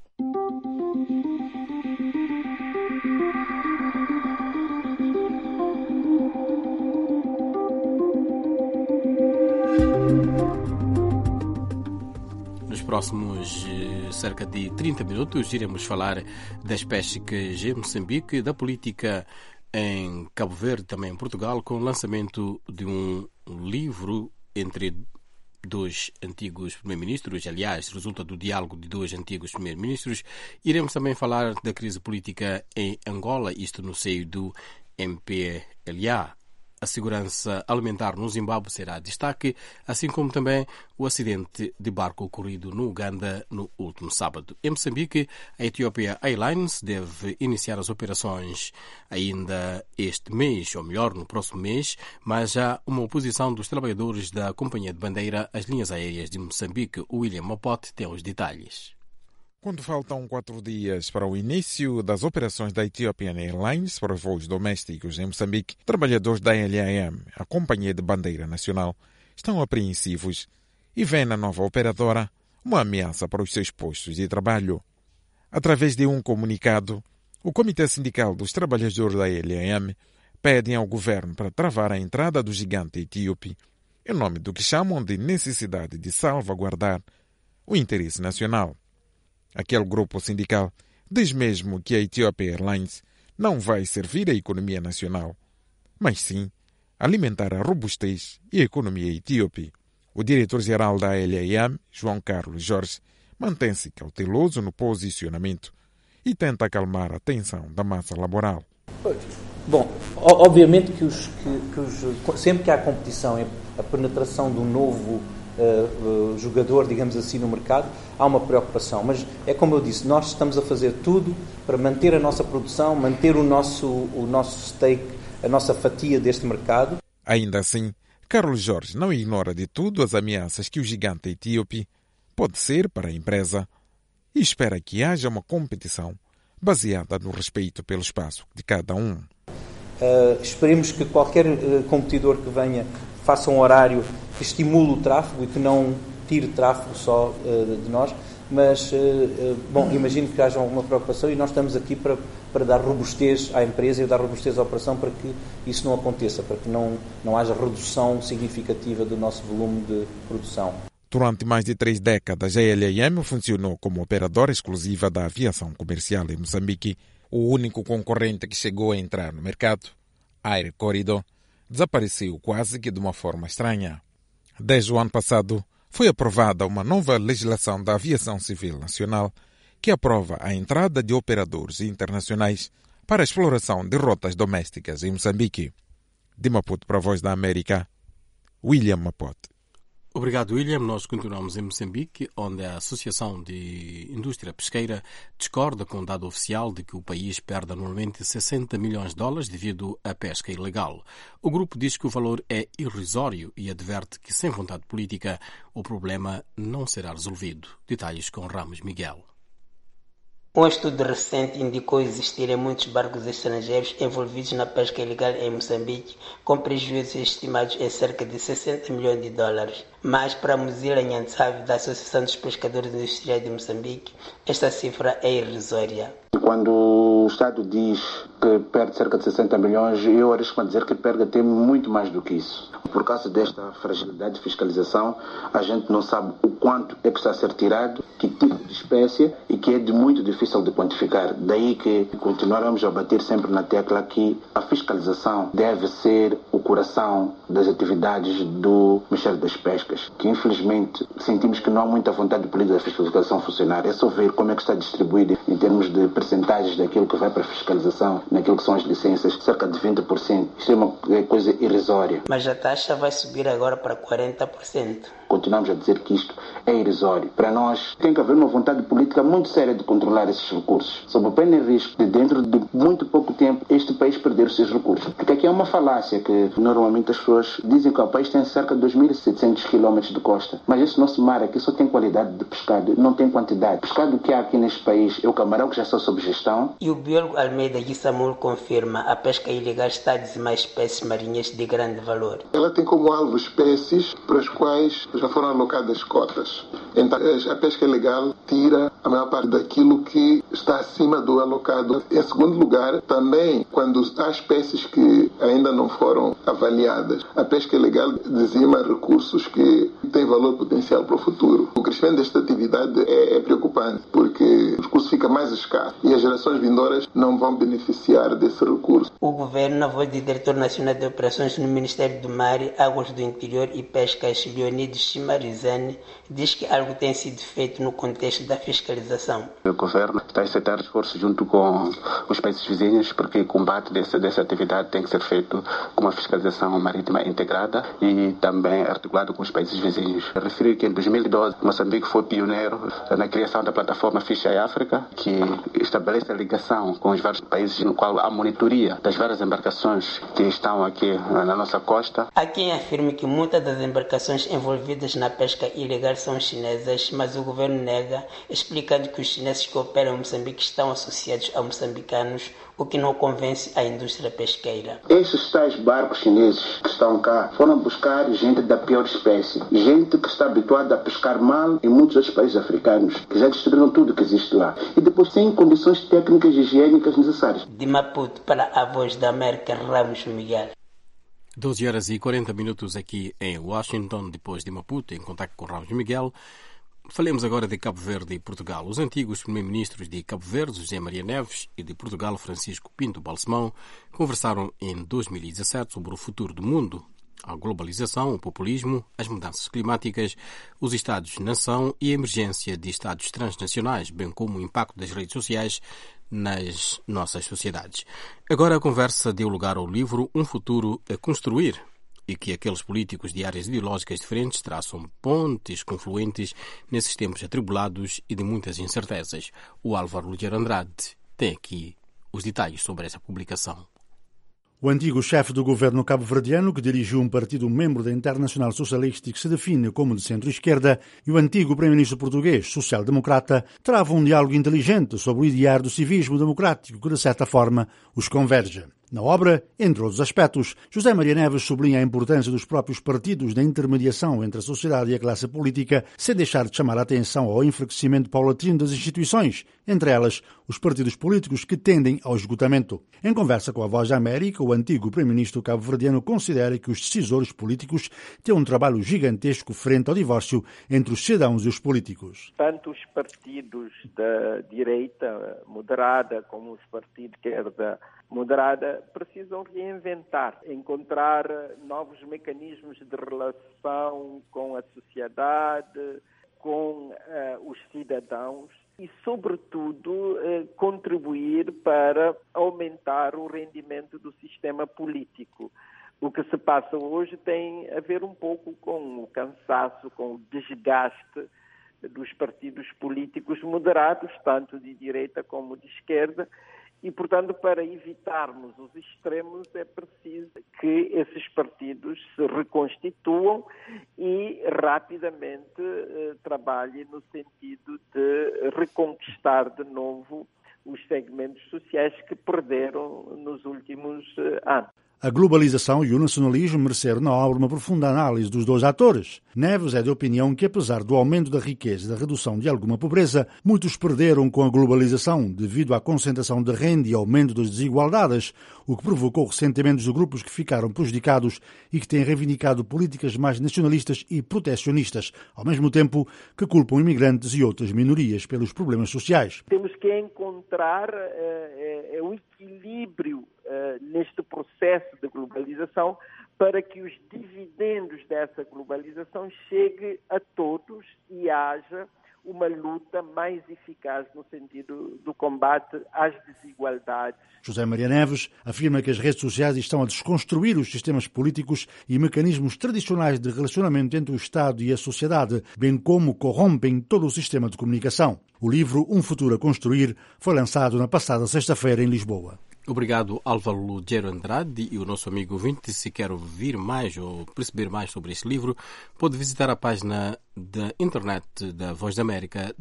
Nos próximos cerca de 30 minutos iremos falar das pescas em Moçambique, da política em Cabo Verde, também em Portugal, com o lançamento de um livro entre 2 antigos primeiros-ministros, aliás, resulta do diálogo de 2 antigos primeiros-ministros. Iremos também falar da crise política em Angola, isto no seio do MPLA, a segurança alimentar no Zimbábue será destaque, assim como também o acidente de barco ocorrido no Uganda no último sábado. Em Moçambique, a Ethiopia Airlines deve iniciar as operações ainda este mês, ou melhor, no próximo mês, mas há uma oposição dos trabalhadores da Companhia de Bandeira às linhas aéreas de Moçambique. William Mapote tem os detalhes. Quando faltam 4 dias para o início das operações da Ethiopian Airlines para os voos domésticos em Moçambique, trabalhadores da LAM, a Companhia de Bandeira Nacional, estão apreensivos e veem na nova operadora uma ameaça para os seus postos de trabalho. Através de um comunicado, o Comitê Sindical dos Trabalhadores da LAM pede ao governo para travar a entrada do gigante etíope em nome do que chamam de necessidade de salvaguardar o interesse nacional. Aquele grupo sindical diz mesmo que a Ethiopia Airlines não vai servir a economia nacional, mas sim alimentar a robustez e a economia etíope. O diretor-geral da LAM, João Carlos Jorge, mantém-se cauteloso no posicionamento e tenta acalmar a tensão da massa laboral. Bom, obviamente que sempre que há competição, a penetração de um novo jogador, digamos assim, no mercado, há uma preocupação, mas é como eu disse, nós estamos a fazer tudo para manter a nossa produção, manter o nosso stake, a nossa fatia deste mercado. Ainda assim, Carlos Jorge não ignora de tudo as ameaças que o gigante etíope pode ser para a empresa e espera que haja uma competição baseada no respeito pelo espaço de cada um. Esperemos que qualquer competidor que venha faça um horário que estimule o tráfego e que não tire tráfego só de nós, mas, imagino que haja alguma preocupação e nós estamos aqui para dar robustez à empresa e dar robustez à operação para que isso não aconteça, para que não haja redução significativa do nosso volume de produção. Durante mais de 3 décadas, a LAM funcionou como operadora exclusiva da aviação comercial em Moçambique. O único concorrente que chegou a entrar no mercado, Air Corridor, desapareceu quase que de uma forma estranha. Desde o ano passado, foi aprovada uma nova legislação da aviação civil nacional que aprova a entrada de operadores internacionais para a exploração de rotas domésticas em Moçambique. De Maputo para a Voz da América, William Mapote. Obrigado, William. Nós continuamos em Moçambique, onde a Associação de Indústria Pesqueira discorda com o dado oficial de que o país perde anualmente $60 milhões devido à pesca ilegal. O grupo diz que o valor é irrisório e adverte que, sem vontade política, o problema não será resolvido. Detalhes com Ramos Miguel. Um estudo recente indicou existirem muitos barcos estrangeiros envolvidos na pesca ilegal em Moçambique, com prejuízos estimados em cerca de $60 milhões. Mas, para Muzila Nyantsave, da Associação dos Pescadores Industriais de Moçambique, esta cifra é irrisória. Quando o Estado diz que perde cerca de 60 milhões, eu arrisco-me a dizer que perde até muito mais do que isso. Por causa desta fragilidade de fiscalização, a gente não sabe o quanto é que está a ser tirado, que tipo de espécie, e que é de muito difícil de quantificar. Daí que continuaremos a bater sempre na tecla que a fiscalização deve ser o coração das atividades do Ministério das Pescas, que infelizmente sentimos que não há muita vontade política da fiscalização funcionar. É só ver como é que está distribuído em termos de percentagens daquilo que vai para a fiscalização, naquilo que são as licenças, cerca de 20%. Isto é uma coisa irrisória. Mas a taxa vai subir agora para 40%. Continuamos a dizer que isto é irrisório. Para nós tem que haver uma vontade política muito séria de controlar esses recursos. Sob o pena e risco de dentro de muito pouco tempo este país perder os seus recursos. Porque aqui é uma falácia que normalmente as pessoas dizem que o país tem cerca de 2.700 km de costa. Mas esse nosso mar aqui só tem qualidade de pescado, não tem quantidade. O pescado que há aqui neste país é o camarão que já está sob gestão. E o biólogo Almeida Guissamul confirma a pesca ilegal está a dizimar espécies marinhas de grande valor. Ela tem como alvo espécies para as quais já foram alocadas cotas. Então, a pesca ilegal tira a maior parte daquilo que está acima do alocado. Em segundo lugar, também, quando há espécies que ainda não foram avaliadas, a pesca ilegal dizima recursos que têm valor potencial para o futuro. O crescimento desta atividade é preocupante, porque o recurso fica mais escasso e as gerações vindouras não vão beneficiar desse recurso. O governo, na voz do diretor nacional de operações no Ministério do Mar, Águas do Interior e Pescas, Leonides Chimarizane, diz que algo tem sido feito no contexto da fiscalização. O governo está a aceitar esforços junto com os países vizinhos, porque o combate dessa atividade tem que ser feito com uma fiscalização marítima integrada e também articulado com os países vizinhos. Referir que em 2012 Moçambique foi pioneiro na criação da plataforma Fish Eye Africa, que estabelece a ligação com os vários países no qual há monitoria das várias embarcações que estão aqui na nossa costa. Há quem afirme que muitas das embarcações envolvidas na pesca ilegal são chinesas, mas o governo nega, explicando que os chineses que operam em Moçambique estão associados a moçambicanos, o que não convence a indústria pesqueira. Esses tais barcos chineses que estão cá foram buscar gente da pior espécie, gente que está habituada a pescar mal em muitos outros países africanos, que já destruíram tudo que existe lá, e depois sem condições técnicas e higiênicas necessárias. De Maputo para a Voz da América, Ramos Miguel. 12h40 aqui em Washington, depois de Maputo, em contato com Ramos Miguel. Falemos agora de Cabo Verde e Portugal. Os antigos primeiros-ministros de Cabo Verde, José Maria Neves, e de Portugal, Francisco Pinto Balsemão, conversaram em 2017 sobre o futuro do mundo, a globalização, o populismo, as mudanças climáticas, os Estados-nação e a emergência de Estados transnacionais, bem como o impacto das redes sociais nas nossas sociedades. Agora a conversa deu lugar ao livro Um Futuro a Construir, e que aqueles políticos de áreas ideológicas diferentes traçam pontes confluentes nesses tempos atribulados e de muitas incertezas. O Álvaro Lugero Andrade tem aqui os detalhes sobre essa publicação. O antigo chefe do governo cabo-verdiano, que dirigiu um partido membro da Internacional Socialista e que se define como de centro-esquerda, e o antigo primeiro-ministro português, social-democrata, travam um diálogo inteligente sobre o ideário do civismo democrático que, de certa forma, os converge. Na obra, entre outros aspectos, José Maria Neves sublinha a importância dos próprios partidos na intermediação entre a sociedade e a classe política, sem deixar de chamar a atenção ao enfraquecimento paulatino das instituições, entre elas os partidos políticos que tendem ao esgotamento. Em conversa com a Voz da América, o antigo primeiro-ministro cabo-verdiano considera que os decisores políticos têm um trabalho gigantesco frente ao divórcio entre os cidadãos e os políticos. Tanto os partidos da direita moderada como os partidos de esquerda moderada precisam reinventar, encontrar novos mecanismos de relação com a sociedade, com os cidadãos e, sobretudo, contribuir para aumentar o rendimento do sistema político. O que se passa hoje tem a ver um pouco com o cansaço, com o desgaste dos partidos políticos moderados, tanto de direita como de esquerda, e, portanto, para evitarmos os extremos é preciso que esses partidos se reconstituam e rapidamente trabalhem no sentido de reconquistar de novo os segmentos sociais que perderam nos últimos anos. A globalização e o nacionalismo mereceram na obra uma profunda análise dos dois atores. Neves é de opinião que, apesar do aumento da riqueza e da redução de alguma pobreza, muitos perderam com a globalização devido à concentração de renda e aumento das desigualdades, o que provocou ressentimentos de grupos que ficaram prejudicados e que têm reivindicado políticas mais nacionalistas e protecionistas, ao mesmo tempo que culpam imigrantes e outras minorias pelos problemas sociais. Temos que encontrar o equilíbrio neste processo de globalização para que os dividendos dessa globalização cheguem a todos e haja uma luta mais eficaz no sentido do combate às desigualdades. José Maria Neves afirma que as redes sociais estão a desconstruir os sistemas políticos e mecanismos tradicionais de relacionamento entre o Estado e a sociedade, bem como corrompem todo o sistema de comunicação. O livro Um Futuro a Construir foi lançado na passada sexta-feira em Lisboa. Obrigado, Álvaro Lugero Andrade, e o nosso amigo ouvinte, se quer ouvir mais ou perceber mais sobre este livro, pode visitar a página da internet da Voz da América,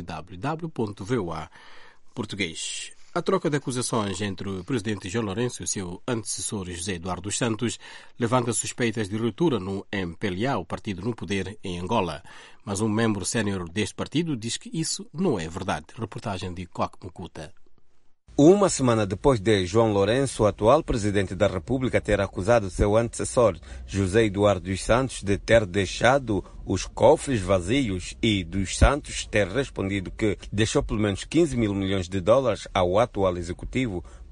www.voa.português. A troca de acusações entre o presidente João Lourenço e o seu antecessor José Eduardo dos Santos levanta suspeitas de ruptura no MPLA, o partido no poder em Angola. Mas um membro sénior deste partido diz que isso não é verdade. Reportagem de Coque Mucuta. Uma semana depois de João Lourenço, o atual presidente da República, ter acusado seu antecessor, José Eduardo dos Santos, de ter deixado os cofres vazios e dos Santos ter respondido que deixou pelo menos 15 mil milhões de dólares ao atual executivo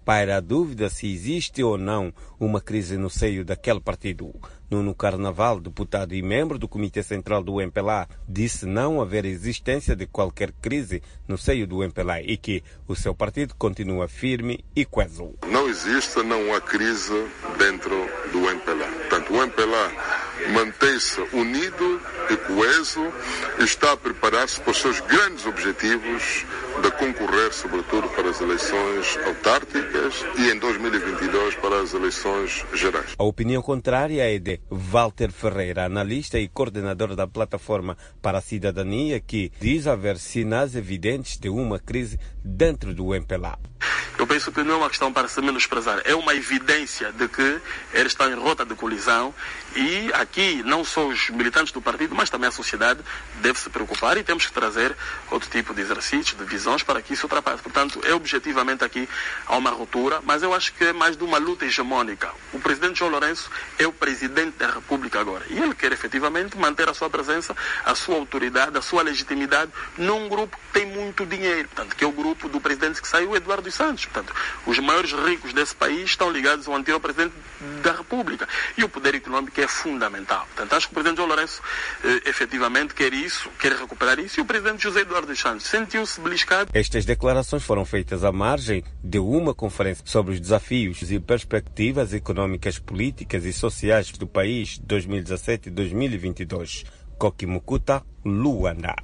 paira a dúvida se existe ou não uma crise no seio daquele partido. Nuno Carnaval, deputado e membro do Comitê Central do MPLA, disse não haver existência de qualquer crise no seio do MPLA e que o seu partido continua firme e coeso. Não existe, não há crise dentro do MPLA. Portanto, o MPLA mantém-se unido e coeso e está a preparar-se para os seus grandes objetivos de concorrer, sobretudo, para as eleições autárquicas e, em 2022, para as eleições gerais. A opinião contrária é de Walter Ferreira, analista e coordenador da Plataforma para a Cidadania, que diz haver sinais evidentes de uma crise dentro do MPLA. Eu penso que não é uma questão para se menosprezar, é uma evidência de que eles estão em rota de colisão e aqui não só os militantes do partido, mas também a sociedade deve se preocupar e temos que trazer outro tipo de exercícios, de visões para que isso ultrapasse. Portanto, é objetivamente aqui há uma ruptura, mas eu acho que é mais de uma luta hegemônica. O presidente João Lourenço é o presidente da República agora e ele quer efetivamente manter a sua presença, a sua autoridade, a sua legitimidade num grupo que tem muito dinheiro, portanto, que é o grupo do presidente que saiu, Eduardo dos Santos. Portanto, os maiores ricos desse país estão ligados ao anterior presidente da República. E o poder econômico é fundamental. Portanto, acho que o presidente João Lourenço efetivamente quer isso, quer recuperar isso. E o presidente José Eduardo dos Santos sentiu-se beliscado. Estas declarações foram feitas à margem de uma conferência sobre os desafios e perspectivas econômicas, políticas e sociais do país 2017 e 2022. Kokimukuta, Luanda.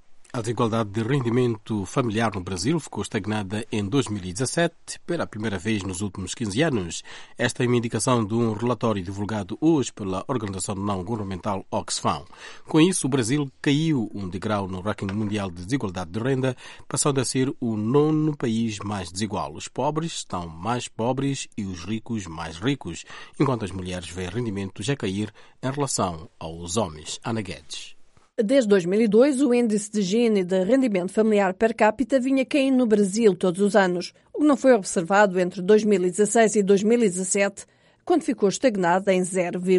A desigualdade de rendimento familiar no Brasil ficou estagnada em 2017, pela primeira vez nos últimos 15 anos. Esta é uma indicação de um relatório divulgado hoje pela organização não governamental Oxfam. Com isso, o Brasil caiu um degrau no ranking mundial de desigualdade de renda, passando a ser o 9º país mais desigual. Os pobres estão mais pobres e os ricos mais ricos, enquanto as mulheres veem rendimentos a cair em relação aos homens. Ana Guedes. Desde 2002, o índice de Gini de rendimento familiar per capita vinha caindo no Brasil todos os anos, o que não foi observado entre 2016 e 2017, quando ficou estagnado em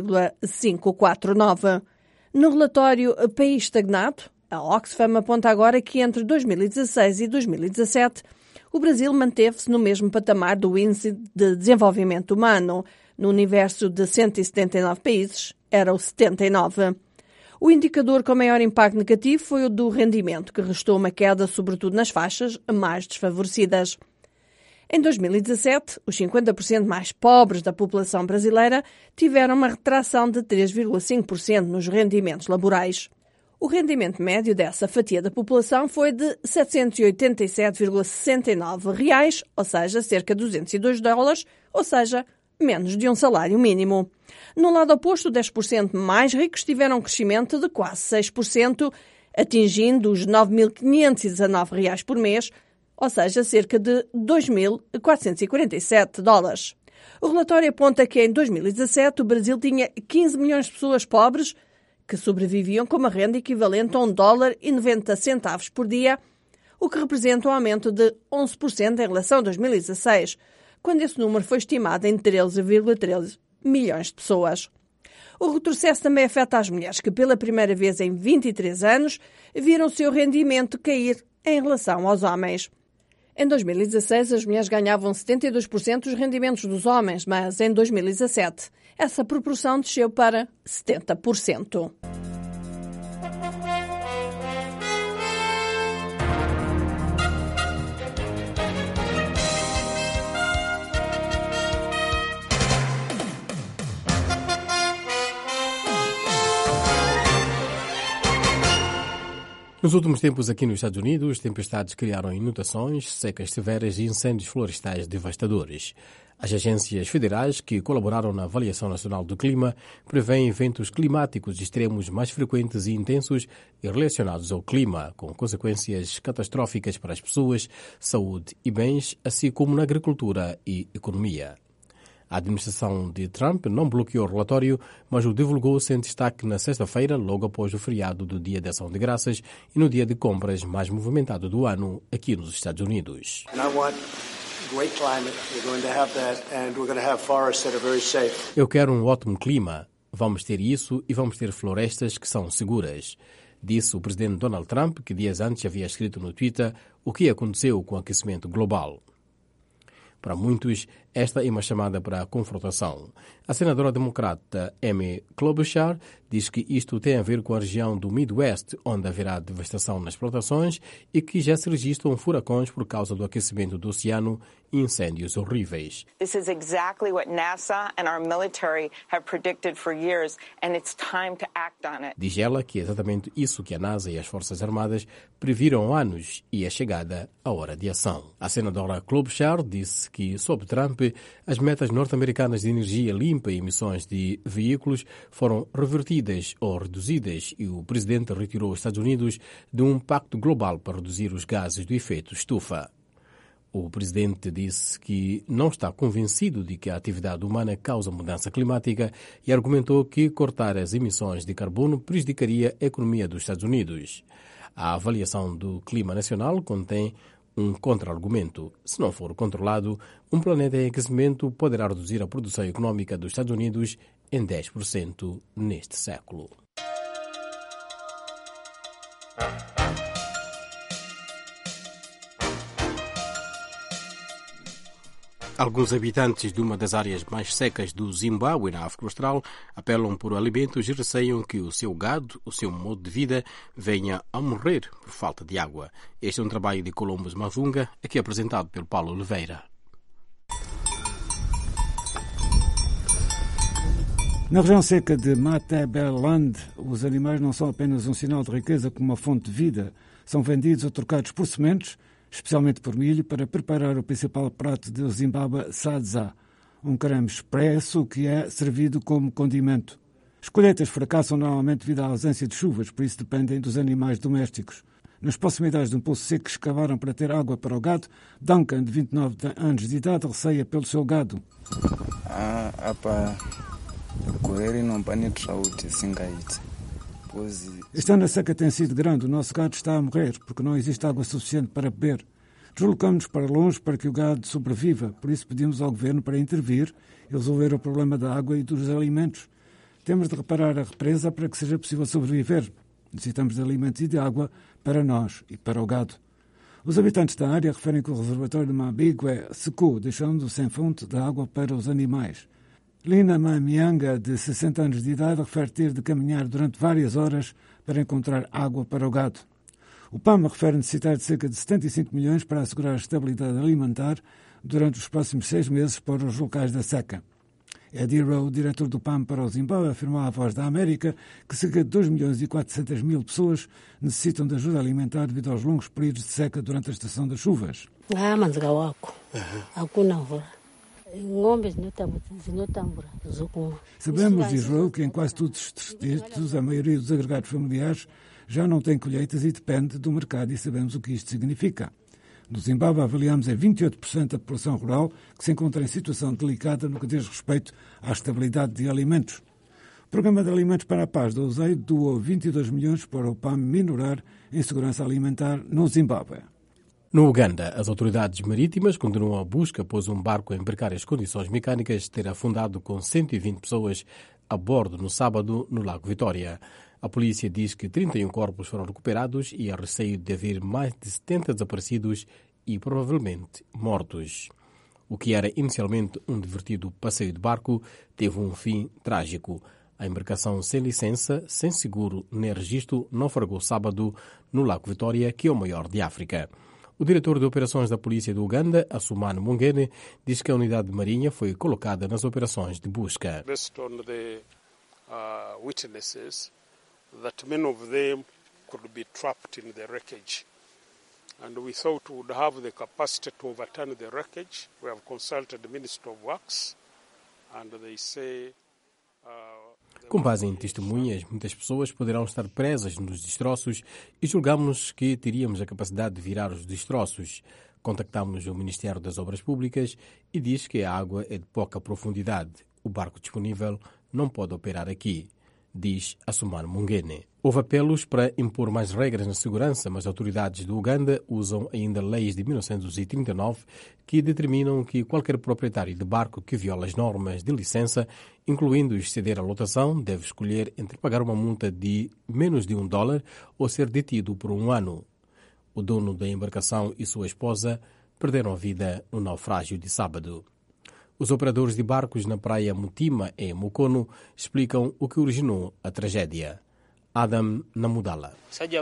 0,549. No relatório País Estagnado, a Oxfam aponta agora que entre 2016 e 2017, o Brasil manteve-se no mesmo patamar do Índice de Desenvolvimento Humano. No universo de 179 países, era o 79. O indicador com maior impacto negativo foi o do rendimento, que restou uma queda sobretudo nas faixas mais desfavorecidas. Em 2017, os 50% mais pobres da população brasileira tiveram uma retração de 3,5% nos rendimentos laborais. O rendimento médio dessa fatia da população foi de R$ 787,69, ou seja, cerca de $202, ou seja, menos de um salário mínimo. No lado oposto, 10% mais ricos tiveram um crescimento de quase 6%, atingindo os R$ 9.519 por mês, ou seja, cerca de $2.447. O relatório aponta que em 2017 o Brasil tinha 15 milhões de pessoas pobres que sobreviviam com uma renda equivalente a $1,90 por dia, o que representa um aumento de 11% em relação a 2016, quando esse número foi estimado em 13,13 milhões de pessoas. O retrocesso também afeta as mulheres, que pela primeira vez em 23 anos viram o seu rendimento cair em relação aos homens. Em 2016, as mulheres ganhavam 72% dos rendimentos dos homens, mas em 2017 essa proporção desceu para 70%. Nos últimos tempos, aqui nos Estados Unidos, tempestades criaram inundações, secas severas e incêndios florestais devastadores. As agências federais que colaboraram na Avaliação Nacional do Clima prevêem eventos climáticos extremos mais frequentes e intensos e relacionados ao clima, com consequências catastróficas para as pessoas, saúde e bens, assim como na agricultura e economia. A administração de Trump não bloqueou o relatório, mas o divulgou sem destaque na sexta-feira, logo após o feriado do Dia de Ação de Graças e no dia de compras mais movimentado do ano aqui nos Estados Unidos. Eu quero um ótimo clima. Vamos ter isso e vamos ter florestas que são seguras, disse o presidente Donald Trump, que dias antes havia escrito no Twitter o que aconteceu com o aquecimento global. Para muitos, esta é uma chamada para a confrontação. A senadora democrata Amy Klobuchar diz que isto tem a ver com a região do Midwest, onde haverá devastação nas plantações e que já se registram furacões por causa do aquecimento do oceano e incêndios horríveis. This is exactly what NASA and our military have predicted for years, and it's time to act on it. Diz ela que é exatamente isso que a NASA e as Forças Armadas previram há anos e é chegada a hora de ação. A senadora Klobuchar disse que, sob Trump, as metas norte-americanas de energia limpa e emissões de veículos foram revertidas ou reduzidas e o presidente retirou os Estados Unidos de um pacto global para reduzir os gases do efeito estufa. O presidente disse que não está convencido de que a atividade humana causa mudança climática e argumentou que cortar as emissões de carbono prejudicaria a economia dos Estados Unidos. A avaliação do clima nacional contém um contra-argumento. Se não for controlado, um planeta em aquecimento poderá reduzir a produção econômica dos Estados Unidos em 10% neste século. Alguns habitantes de uma das áreas mais secas do Zimbábue, na África Austral, apelam por alimentos e receiam que o seu gado, o seu modo de vida, venha a morrer por falta de água. Este é um trabalho de Columbus Mavunga, aqui apresentado pelo Paulo Oliveira. Na região seca de Matabeleland, os animais não são apenas um sinal de riqueza como uma fonte de vida. São vendidos ou trocados por sementes, especialmente por milho, para preparar o principal prato do Zimbábue, sadza, um creme expresso que é servido como condimento. As colheitas fracassam normalmente devido à ausência de chuvas, por isso dependem dos animais domésticos. Nas proximidades de um poço seco que escavaram para ter água para o gado, Duncan, de 29 anos de idade, receia pelo seu gado. Este ano a seca tem sido grande, o nosso gado está a morrer porque não existe água suficiente para beber. Deslocamos-nos para longe para que o gado sobreviva, por isso pedimos ao governo para intervir e resolver o problema da água e dos alimentos. Temos de reparar a represa para que seja possível sobreviver. Necessitamos de alimentos e de água para nós e para o gado. Os habitantes da área referem que o reservatório de Mabigwe secou, deixando sem fonte de água para os animais. Lina Mamianga, de 60 anos de idade, refere ter de caminhar durante várias horas para encontrar água para o gado. O PAM refere necessitar de cerca de 75 milhões para assegurar a estabilidade alimentar durante os próximos 6 meses para os locais da seca. Eddie Rowe, diretor do PAM para o Zimbábue, afirmou à Voz da América que cerca de 2 milhões e 400 mil pessoas necessitam de ajuda alimentar devido aos longos períodos de seca durante a estação das chuvas. Sabemos, diz Rowe, que em quase todos os distritos a maioria dos agregados familiares já não tem colheitas e depende do mercado, e sabemos o que isto significa. No Zimbábue avaliamos em 28% da população rural que se encontra em situação delicada no que diz respeito à estabilidade de alimentos. O Programa de Alimentos para a Paz da USAID doou 22 milhões para o PAM minorar em segurança alimentar no Zimbábue. No Uganda, as autoridades marítimas continuam a busca após um barco em precárias condições mecânicas ter afundado com 120 pessoas a bordo no sábado no Lago Vitória. A polícia diz que 31 corpos foram recuperados e há receio de haver mais de 70 desaparecidos e provavelmente mortos. O que era inicialmente um divertido passeio de barco teve um fim trágico. A embarcação sem licença, sem seguro nem registro, naufragou sábado no Lago Vitória, que é o maior de África. O diretor de operações da polícia do Uganda, Asumani Mungene, diz que a unidade de marinha foi colocada nas operações de busca. Based on the witnesses, that many of them could be trapped in the wreckage. And we thought we would have the capacity to overturn the wreckage. We have consulted the Minister of Works, and they say... Com base em testemunhas, muitas pessoas poderão estar presas nos destroços e julgamos que teríamos a capacidade de virar os destroços. Contactamos o Ministério das Obras Públicas e diz que a água é de pouca profundidade. O barco disponível não pode operar aqui, diz Asumani Mungene. Houve apelos para impor mais regras na segurança, mas autoridades do Uganda usam ainda leis de 1939 que determinam que qualquer proprietário de barco que viola as normas de licença, incluindo exceder a lotação, deve escolher entre pagar uma multa de menos de $1 ou ser detido por 1 ano. O dono da embarcação e sua esposa perderam a vida no naufrágio de sábado. Os operadores de barcos na praia Mutima, em Mukono, explicam o que originou a tragédia. Adam Namudala.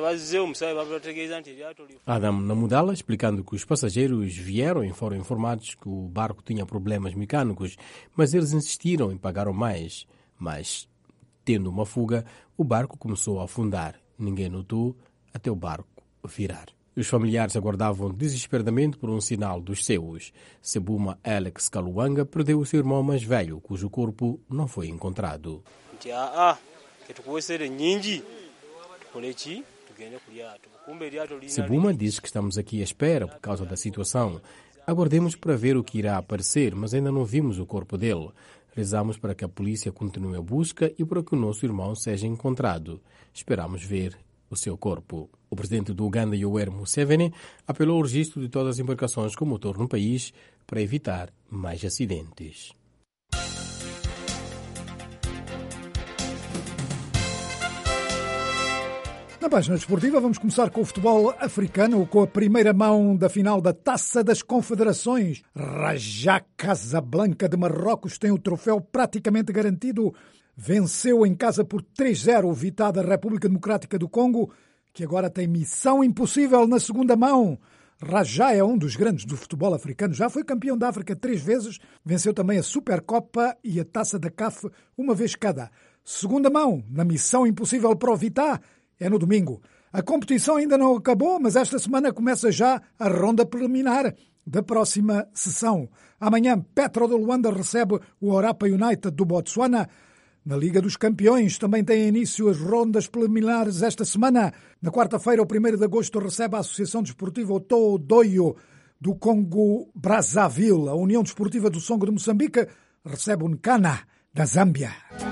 Adam Namudala, explicando que os passageiros vieram e foram informados que o barco tinha problemas mecânicos, mas eles insistiram e pagaram mais. Mas, tendo uma fuga, o barco começou a afundar. Ninguém notou até o barco virar. Os familiares aguardavam desesperadamente por um sinal dos seus. Sebuma Alex Kaluanga perdeu o seu irmão mais velho, cujo corpo não foi encontrado. Sebuma diz que estamos aqui à espera por causa da situação. Aguardemos para ver o que irá aparecer, mas ainda não vimos o corpo dele. Rezamos para que a polícia continue a busca e para que o nosso irmão seja encontrado. Esperamos ver o seu corpo. O presidente do Uganda, Yoweri Museveni, apelou ao registro de todas as embarcações com motor no país para evitar mais acidentes. Na página desportiva vamos começar com o futebol africano, com a primeira mão da final da Taça das Confederações. Raja Casablanca de Marrocos tem o troféu praticamente garantido. Venceu em casa por 3-0 o Vitória da República Democrática do Congo, que agora tem missão impossível na segunda mão. Raja é um dos grandes do futebol africano, já foi campeão da África 3 vezes, venceu também a Supercopa e a Taça da CAF uma vez cada. Segunda mão, na missão impossível para o Vitória, é no domingo. A competição ainda não acabou, mas esta semana começa já a ronda preliminar da próxima sessão. Amanhã, Petro de Luanda recebe o Orapa United do Botsuana. Na Liga dos Campeões também tem início as rondas preliminares esta semana. Na quarta-feira, o 1º de agosto, recebe a Associação Desportiva Otodoyo do Congo Brazzaville. A União Desportiva do Songo de Moçambique recebe o Nkana da Zâmbia.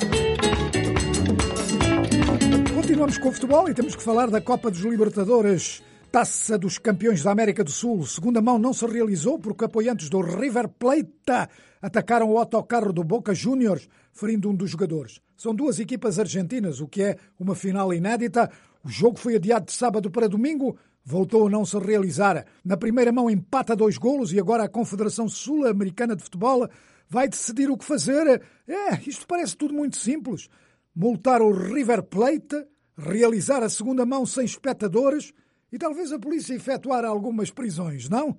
Continuamos com o futebol e temos que falar da Copa dos Libertadores. Taça dos Campeões da América do Sul. Segunda mão não se realizou porque apoiantes do River Plate atacaram o autocarro do Boca Juniors, ferindo um dos jogadores. São duas equipas argentinas, o que é uma final inédita. O jogo foi adiado de sábado para domingo, voltou a não se realizar. Na primeira mão empata 2 golos e agora a Confederação Sul-Americana de Futebol vai decidir o que fazer. Isto parece tudo muito simples. Multar o River Plate, realizar a segunda mão sem espectadores e talvez a polícia efetuar algumas prisões, não?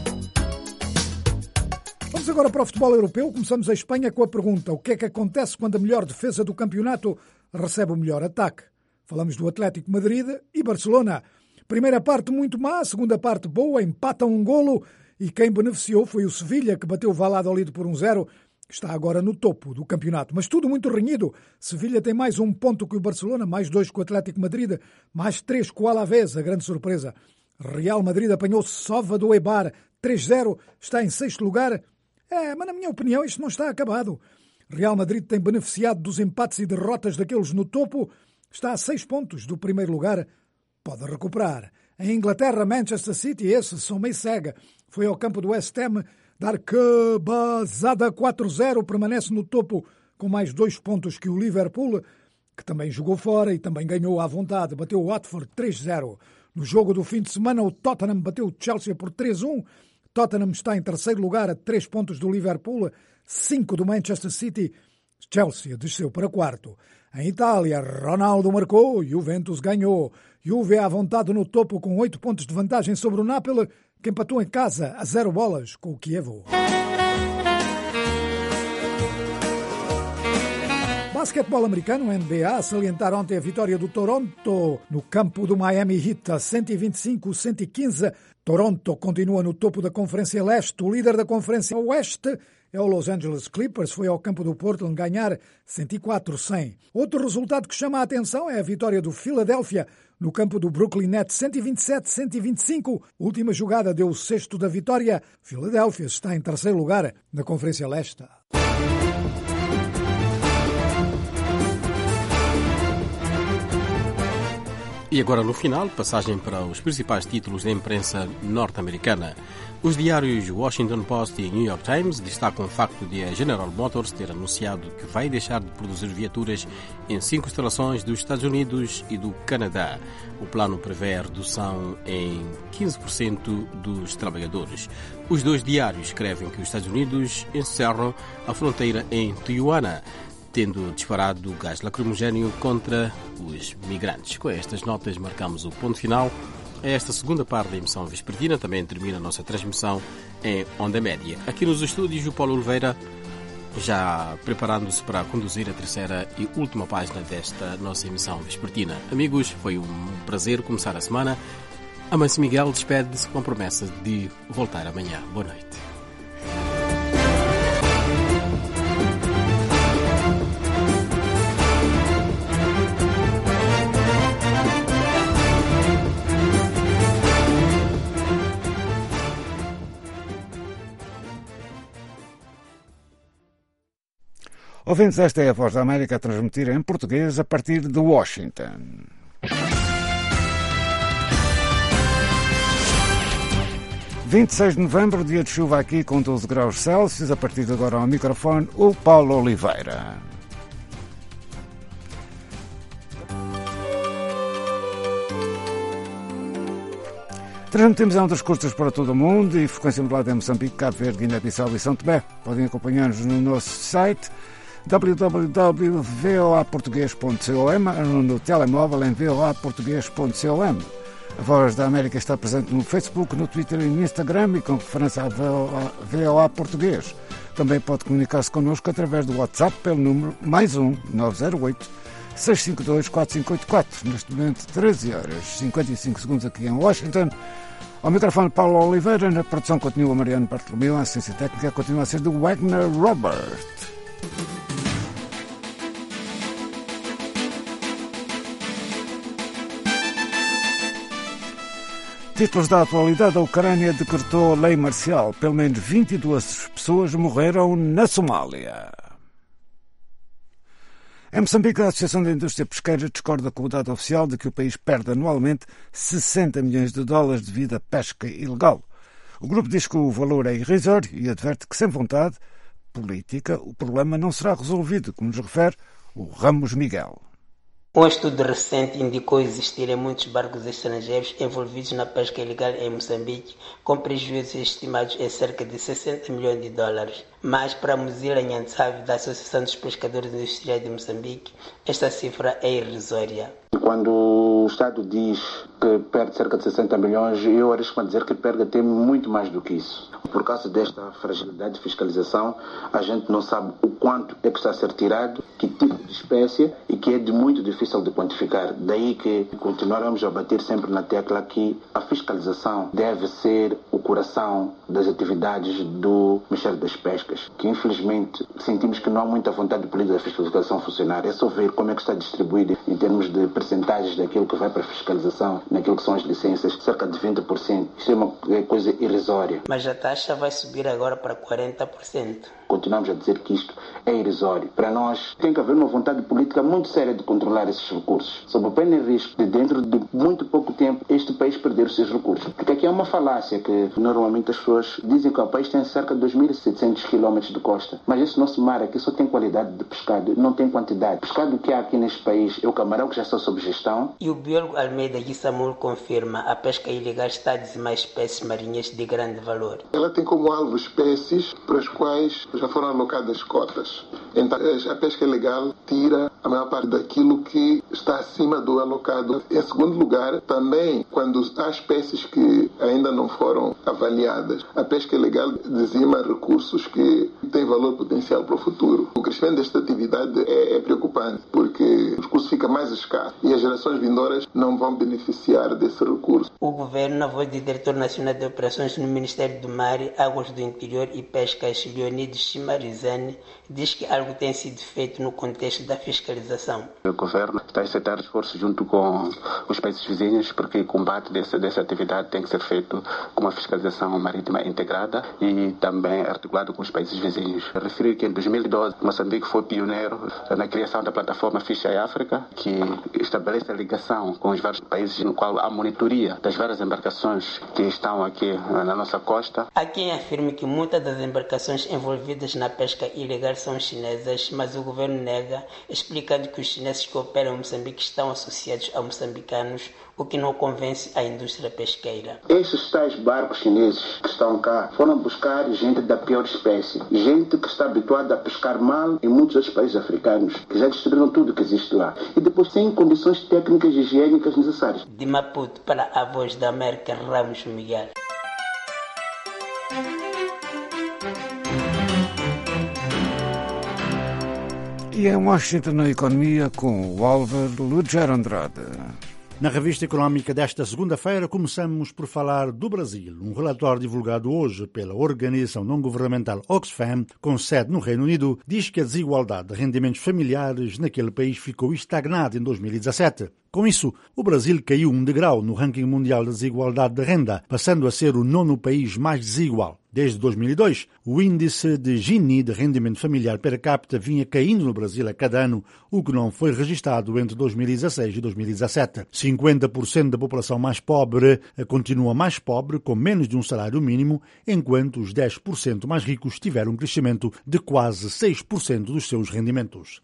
Vamos agora para o futebol europeu. Começamos a Espanha com a pergunta: o que é que acontece quando a melhor defesa do campeonato recebe o melhor ataque? Falamos do Atlético Madrid e Barcelona. Primeira parte muito má, segunda parte boa, empatam um golo e quem beneficiou foi o Sevilha, que bateu o Valladolid por 1-0, que está agora no topo do campeonato. Mas tudo muito renhido. Sevilha tem mais 1 ponto que o Barcelona, mais 2 com o Atlético Madrid, mais 3 com o Alavés, a grande surpresa. Real Madrid apanhou Sova do Eibar 3-0, está em 6º lugar. Mas na minha opinião isto não está acabado. Real Madrid tem beneficiado dos empates e derrotas daqueles no topo, está a 6 pontos do primeiro lugar, pode recuperar. Em Inglaterra, Manchester City, esse são meio cega, foi ao campo do West Ham dar cabazada 4-0, permanece no topo com mais 2 pontos que o Liverpool, que também jogou fora e também ganhou à vontade, bateu o Watford 3-0. No jogo do fim de semana, o Tottenham bateu o Chelsea por 3-1. Tottenham está em 3º lugar a 3 pontos do Liverpool, 5 do Manchester City. Chelsea desceu para 4º. Em Itália, Ronaldo marcou, Juventus ganhou. Juve à vontade no topo com 8 pontos de vantagem sobre o Napoli, que empatou em casa a 0 bolas com o Chievo. Basquetebol americano, NBA, a salientar ontem a vitória do Toronto no campo do Miami Heat, 125-115. Toronto continua no topo da Conferência Leste. O líder da Conferência Oeste é o Los Angeles Clippers, foi ao campo do Portland ganhar 104-100. Outro resultado que chama a atenção é a vitória do Philadelphia no campo do Brooklyn Nets, 127-125. Última jogada deu o 6º da vitória. Philadelphia está em 3º lugar na Conferência Leste. E agora, no final, passagem para os principais títulos da imprensa norte-americana. Os diários Washington Post e New York Times destacam o facto de a General Motors ter anunciado que vai deixar de produzir viaturas em 5 instalações dos Estados Unidos e do Canadá. O plano prevê a redução em 15% dos trabalhadores. Os dois diários escrevem que os Estados Unidos encerram a fronteira em Tijuana, tendo disparado gás lacrimogéneo contra os migrantes. Com estas notas marcamos o ponto final a esta segunda parte da emissão vespertina. Também termina a nossa transmissão em onda média. Aqui nos estúdios, o Paulo Oliveira já preparando-se para conduzir a terceira e última página desta nossa emissão vespertina. Amigos, foi um prazer começar a semana. Amancio Miguel despede-se com a promessa de voltar amanhã. Boa noite. Ouvintes, esta é a Voz da América a transmitir em português a partir de Washington. ...26 de novembro, dia de chuva aqui com 12 graus Celsius. A partir de agora ao microfone, o Paulo Oliveira. Transmitimos em ondas curtas para todo o mundo e frequência modulada em Moçambique, Cabo Verde, Guiné-Bissau e São Tomé. Podem acompanhar-nos no nosso site www.voaportugues.com, no telemóvel em voaportugues.com. A Voz da América está presente no Facebook, no Twitter e no Instagram e com referência a VOA Português. Também pode comunicar-se connosco através do WhatsApp pelo número +1 908 652 4584. Neste momento, 13 horas 55 segundos aqui em Washington. Ao microfone, Paulo Oliveira. Na produção continua Mariano Bartolomeu. A assistência técnica continua a ser do Wagner Robert. Títulos da atualidade: a Ucrânia decretou lei marcial. Pelo menos 22 pessoas morreram na Somália. Em Moçambique, a Associação da Indústria Pesqueira discorda com o dado oficial de que o país perde anualmente 60 milhões de dólares devido à pesca ilegal. O grupo diz que o valor é irrisório e adverte que, sem vontade política, o problema não será resolvido, como nos refere o Ramos Miguel. Um estudo recente indicou existirem muitos barcos estrangeiros envolvidos na pesca ilegal em Moçambique, com prejuízos estimados em cerca de 60 milhões de dólares. Mas, para Muzila Nyantsave, da Associação dos Pescadores Industriais de Moçambique, esta cifra é irrisória. Quando o Estado diz que perde cerca de 60 milhões, eu arrisco a dizer que perde até muito mais do que isso. Por causa desta fragilidade de fiscalização, a gente não sabe o quanto é que está a ser tirado, que tipo de espécie, e que é de muito difícil de quantificar. Daí que continuaremos a bater sempre na tecla que a fiscalização deve ser o coração das atividades do Ministério das Pescas, que infelizmente sentimos que não há muita vontade política da fiscalização funcionar. É só ver como é que está distribuído em termos de percentagens daquilo que vai para a fiscalização, naquilo que são as licenças, cerca de 20%. Isso é uma coisa irrisória. Mas a taxa vai subir agora para 40%. Continuamos a dizer que isto é irrisório. Para nós, tem que haver uma vontade política muito séria de controlar esses recursos, sob o pena e risco de, dentro de muito pouco tempo, este país perder os seus recursos. Porque aqui há uma falácia que, normalmente, as pessoas dizem que o país tem cerca de 2.700 km de costa. Mas esse nosso mar aqui só tem qualidade de pescado, não tem quantidade. O pescado que há aqui neste país é o camarão, que já está sob gestão. E o biólogo Almeida Guissamul confirma a pesca ilegal está a dizimar espécies marinhas de grande valor. Ela tem como alvo espécies para as quais já foram alocadas cotas. Então, a pesca ilegal tira a maior parte daquilo que está acima do alocado. Em segundo lugar, também, quando há espécies que ainda não foram avaliadas, a pesca ilegal dizima recursos que têm valor potencial para o futuro. O crescimento desta atividade é preocupante, porque o recurso fica mais escasso e as gerações vindouras não vão beneficiar desse recurso. O governo, na voz do diretor nacional de operações no Ministério do Mar, Águas do Interior e Pescas, Leonides Chimarizane, diz que algo tem sido feito no contexto da fiscalização? O governo está a aceitar esforços junto com os países vizinhos, porque o combate dessa atividade tem que ser feito com uma fiscalização marítima integrada e também articulado com os países vizinhos. Referir que em 2012 Moçambique foi pioneiro na criação da plataforma Fish Eye Africa, que estabelece a ligação com os vários países no qual há monitoria das várias embarcações que estão aqui na nossa costa. Há quem afirme que muitas das embarcações envolvidas na pesca ilegal são chinesas, mas o governo nega, explicando que os chineses que operam em Moçambique estão associados a moçambicanos, o que não convence a indústria pesqueira. Esses tais barcos chineses que estão cá foram buscar gente da pior espécie, gente que está habituada a pescar mal em muitos outros países africanos, que já destruíram tudo que existe lá, e depois sem condições técnicas e higiênicas necessárias. De Maputo para a Voz da América, Ramos Miguel. E em Washington, na economia, com o Álvaro Lugero Andrade. Na revista económica desta segunda-feira, começamos por falar do Brasil. Um relatório divulgado hoje pela organização não-governamental Oxfam, com sede no Reino Unido, diz que a desigualdade de rendimentos familiares naquele país ficou estagnada em 2017. Com isso, o Brasil caiu um degrau no ranking mundial da desigualdade de renda, passando a ser o 9º país mais desigual. Desde 2002, o índice de Gini, de rendimento familiar per capita, vinha caindo no Brasil a cada ano, o que não foi registado entre 2016 e 2017. 50% da população mais pobre continua mais pobre, com menos de um salário mínimo, enquanto os 10% mais ricos tiveram um crescimento de quase 6% dos seus rendimentos.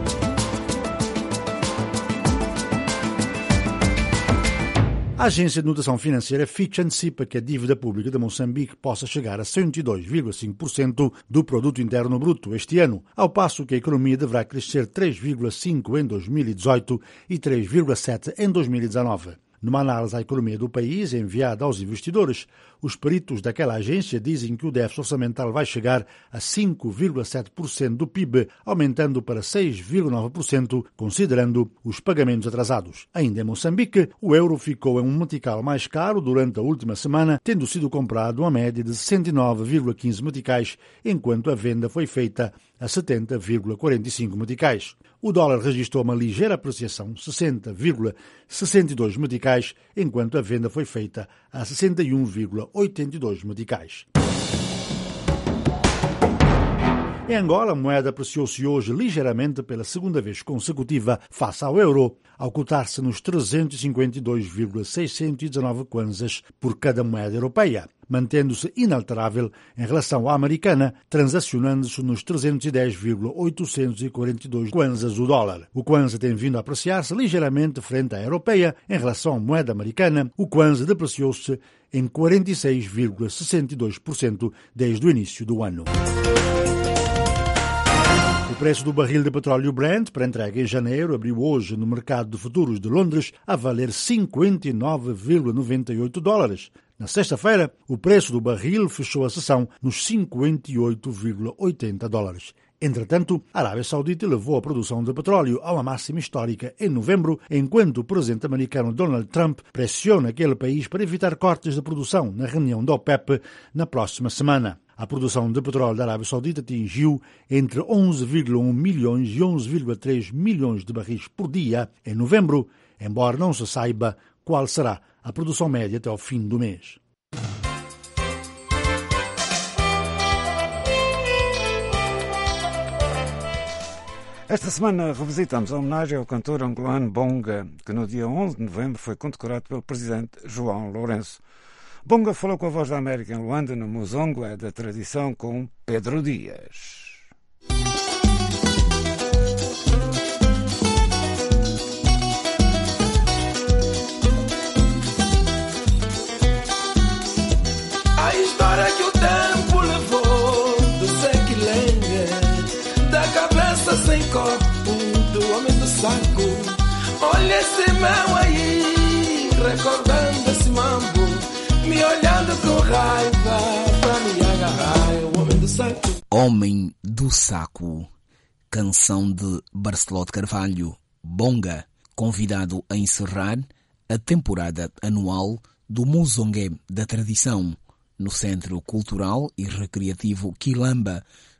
A agência de notação financeira Fitch antecipa que a dívida pública de Moçambique possa chegar a 102,5% do produto interno bruto este ano, ao passo que a economia deverá crescer 3,5% em 2018 e 3,7% em 2019. Numa análise à economia do país enviada aos investidores, os peritos daquela agência dizem que o déficit orçamental vai chegar a 5,7% do PIB, aumentando para 6,9%, considerando os pagamentos atrasados. Ainda em Moçambique, o euro ficou em um metical mais caro durante a última semana, tendo sido comprado uma média de 69,15 meticais, enquanto a venda foi feita a 70,45 meticais. O dólar registrou uma ligeira apreciação, 60,62 meticais, enquanto a venda foi feita a 61,82 meticais. Em Angola, a moeda apreciou-se hoje ligeiramente pela segunda vez consecutiva face ao euro, ao cotar-se nos 352,619 kwanzas por cada moeda europeia, mantendo-se inalterável em relação à americana, transacionando-se nos 310,842 kwanzas o dólar. O kwanza tem vindo a apreciar-se ligeiramente frente à europeia em relação à moeda americana. O kwanza depreciou-se em 46,62% desde o início do ano. O preço do barril de petróleo Brent para entrega em janeiro abriu hoje no mercado de futuros de Londres a valer 59,98 dólares. Na sexta-feira, o preço do barril fechou a sessão nos 58,80 dólares. Entretanto, a Arábia Saudita levou a produção de petróleo a uma máxima histórica em novembro, enquanto o presidente americano Donald Trump pressiona aquele país para evitar cortes de produção na reunião da OPEP na próxima semana. A produção de petróleo da Arábia Saudita atingiu entre 11,1 milhões e 11,3 milhões de barris por dia em novembro, embora não se saiba qual será a produção média até ao fim do mês. Esta semana revisitamos a homenagem ao cantor angolano Bonga, que no dia 11 de novembro foi condecorado pelo presidente João Lourenço. Bonga falou com a Voz da América em Luanda, no Muzongo da tradição, com Pedro Dias. A história que o tempo levou do Sequilengue, da cabeça sem corpo do homem do saco. Olha esse meu aí, recordando esse mambo, me olhando com raiva pra me agarrar, o homem do saco. Homem do Saco, canção de Barceló Carvalho, Bonga, convidado a encerrar a temporada anual do Muzongue da Tradição, no Centro Cultural e Recreativo Quilamba,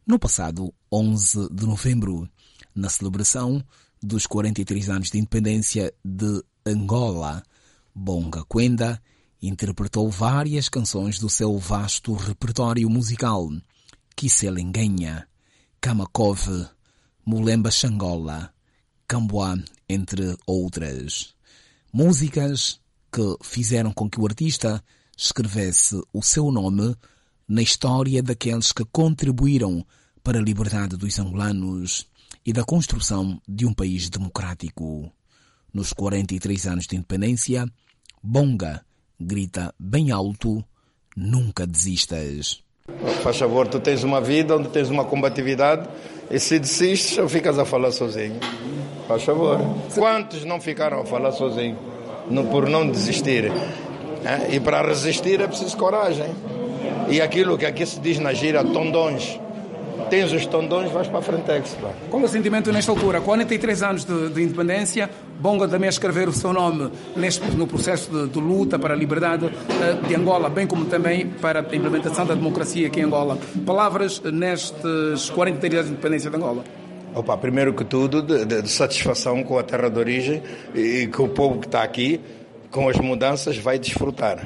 no passado 11 de novembro, na celebração dos 43 anos de independência de Angola. Bonga Kwenda interpretou várias canções do seu vasto repertório musical: Kiselengenha, Kamakove, Mulemba Xangola, Camboá, entre outras. Músicas que fizeram com que o artista escrevesse o seu nome na história daqueles que contribuíram para a liberdade dos angolanos e da construção de um país democrático. Nos 43 anos de independência, Bonga grita bem alto: nunca desistas. Faz favor, tu tens uma vida onde tens uma combatividade e se desistes ou ficas a falar sozinho. Faz favor. Quantos não ficaram a falar sozinho por não desistir? E para resistir é preciso coragem. E aquilo que aqui se diz na gíria, tondões. Tens os tondões, vais para a Frentex. Qual é o sentimento nesta altura? 43 anos de independência, Bonga também a escrever o seu nome no processo de luta para a liberdade de Angola, bem como também para a implementação da democracia aqui em Angola. Palavras nestes 43 anos de independência de Angola. Primeiro que tudo, de satisfação com a terra de origem e com o povo que está aqui, com as mudanças, vai desfrutar.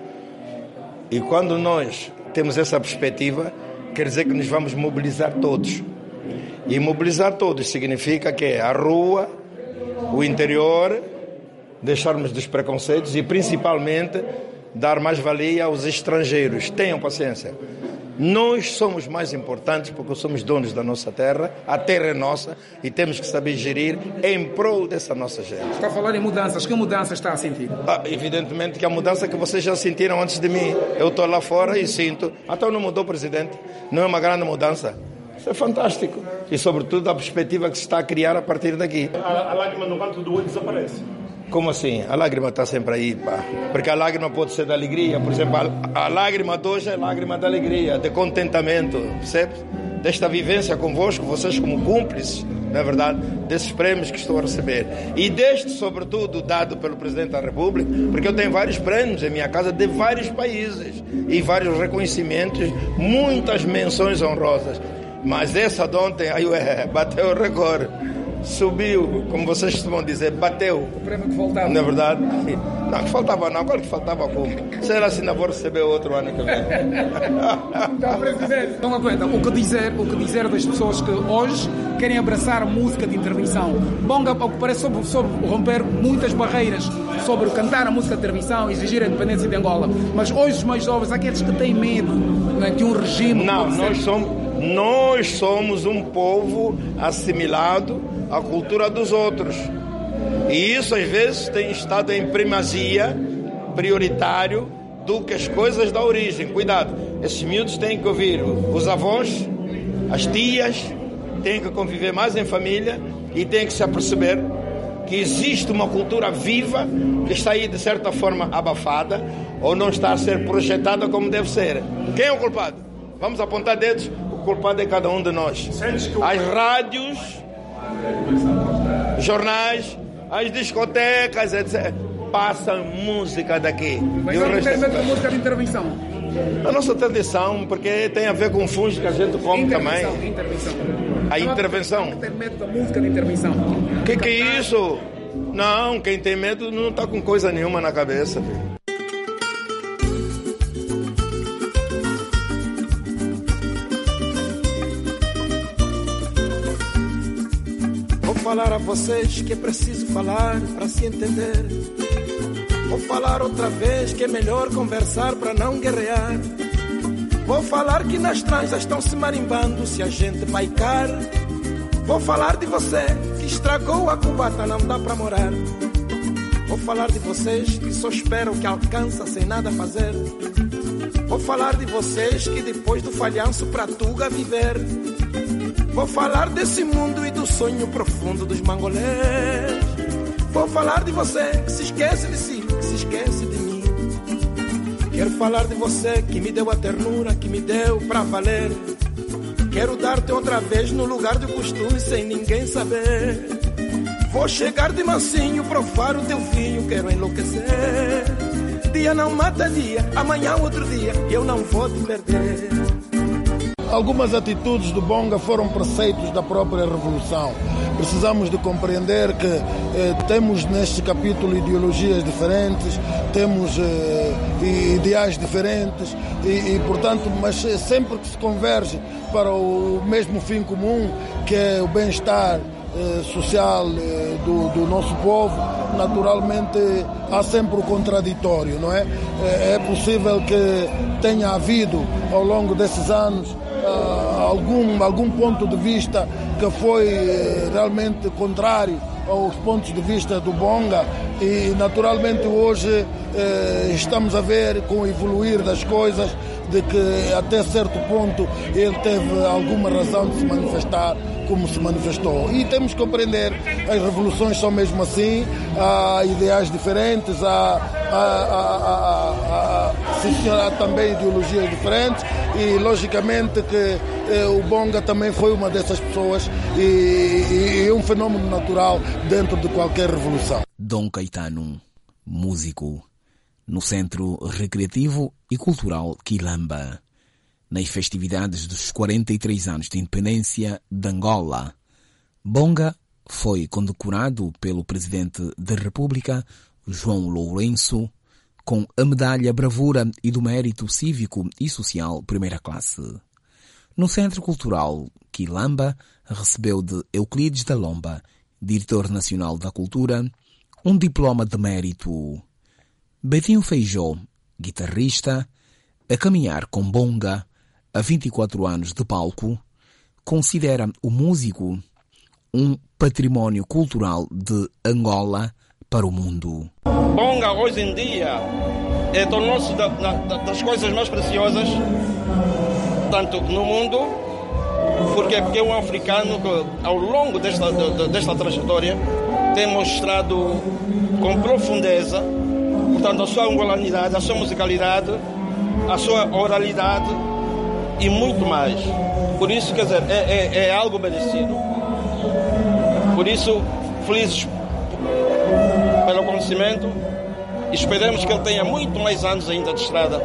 E quando nós temos essa perspectiva, quer dizer que nos vamos mobilizar todos. E mobilizar todos significa que é a rua, o interior, deixarmos dos preconceitos e principalmente dar mais valia aos estrangeiros. Tenham paciência. Nós somos mais importantes porque somos donos da nossa terra, a terra é nossa e temos que saber gerir em prol dessa nossa gente. Está a falar em mudanças, que mudança está a sentir? Evidentemente que a mudança que vocês já sentiram antes de mim. Eu estou lá fora e sinto. Então não mudou, presidente? Não é uma grande mudança? Isso é fantástico. E sobretudo a perspectiva que se está a criar a partir daqui. A lágrima no canto do olho desaparece. Como assim? A lágrima está sempre aí, pá. Porque a lágrima pode ser da alegria. Por exemplo, a lágrima de hoje é lágrima da alegria, de contentamento, percebe? Desta vivência convosco, vocês como cúmplices, não é verdade? Desses prêmios que estou a receber. E deste, sobretudo, dado pelo Presidente da República, porque eu tenho vários prêmios em minha casa de vários países e vários reconhecimentos, muitas menções honrosas. Mas essa de ontem, bateu o recorde. Subiu, como vocês costumam dizer, bateu. O prêmio que faltava. Na verdade, não, que faltava não, qual que faltava como? Será assim, não vou receber outro ano que vem? Então, presidente, não aguenta. O que dizer das pessoas que hoje querem abraçar a música de intervenção? Bonga, ao que parece, sobre romper muitas barreiras, sobre cantar a música de intervenção, exigir a independência de Angola. Mas hoje os mais jovens, aqueles que têm medo, não é, de um regime... Não, nós somos um povo assimilado à cultura dos outros. E isso às vezes tem estado em primazia, prioritário, do que as coisas da origem. Cuidado, esses miúdos têm que ouvir os avós, as tias, têm que conviver mais em família e têm que se aperceber que existe uma cultura viva que está aí de certa forma abafada ou não está a ser projetada como deve ser. Quem é o culpado? Vamos apontar dedos. O culpado é cada um de nós. As rádios, jornais, as discotecas, etc. Passam música daqui. Mas não tem medo da música de intervenção? A nossa tradição, porque tem a ver com fundos que a gente come também. A intervenção. Tem medo da música de intervenção? O que é isso? Não, quem tem medo não está com coisa nenhuma na cabeça. Vou falar a vocês que é preciso falar para se entender. Vou falar outra vez que é melhor conversar para não guerrear. Vou falar que nas tranjas estão se marimbando se a gente vai car. Vou falar de você que estragou a cubata, não dá para morar. Vou falar de vocês que só esperam o que alcança sem nada fazer. Vou falar de vocês que depois do falhanço pratura viver. Vou falar desse mundo e do sonho profundo dos mangolés. Vou falar de você que se esquece de si, que se esquece de mim. Quero falar de você que me deu a ternura, que me deu pra valer. Quero dar-te outra vez no lugar do costume sem ninguém saber. Vou chegar de mansinho, provar o teu vinho, quero enlouquecer. Dia não mata dia, amanhã outro dia, eu não vou te perder. Algumas atitudes do Bonga foram preceitos da própria Revolução. Precisamos de compreender que temos neste capítulo ideologias diferentes, temos ideais diferentes e, portanto, mas sempre que se converge para o mesmo fim comum, que é o bem-estar social do nosso povo, naturalmente há sempre o contraditório, não é? É possível que tenha havido ao longo desses anos algum ponto de vista que foi realmente contrário aos pontos de vista do Bonga e naturalmente hoje estamos a ver com o evoluir das coisas de que até certo ponto ele teve alguma razão de se manifestar como se manifestou. E temos que compreender, as revoluções são mesmo assim, há ideais diferentes, há também ideologias diferentes e logicamente que o Bonga também foi uma dessas pessoas e é um fenômeno natural dentro de qualquer revolução. Dom Caetano, músico, no Centro Recreativo e Cultural Quilamba, nas festividades dos 43 anos de independência de Angola. Bonga foi condecorado pelo Presidente da República, João Lourenço, com a Medalha Bravura e do Mérito Cívico e Social Primeira Classe. No Centro Cultural Quilamba, recebeu de Euclides da Lomba, diretor nacional da Cultura, um diploma de mérito. Betinho Feijó, guitarrista, a caminhar com Bonga há 24 anos de palco, considera o músico um património cultural de Angola para o mundo. Bonga hoje em dia tornou-se das coisas mais preciosas, tanto no mundo, porque é um africano que ao longo desta trajetória tem mostrado com profundeza, portanto, a sua angolanidade, a sua musicalidade, a sua oralidade e muito mais. Por isso, quer dizer, é algo merecido. Por isso, felizes pelo acontecimento, esperemos que ele tenha muito mais anos ainda de estrada.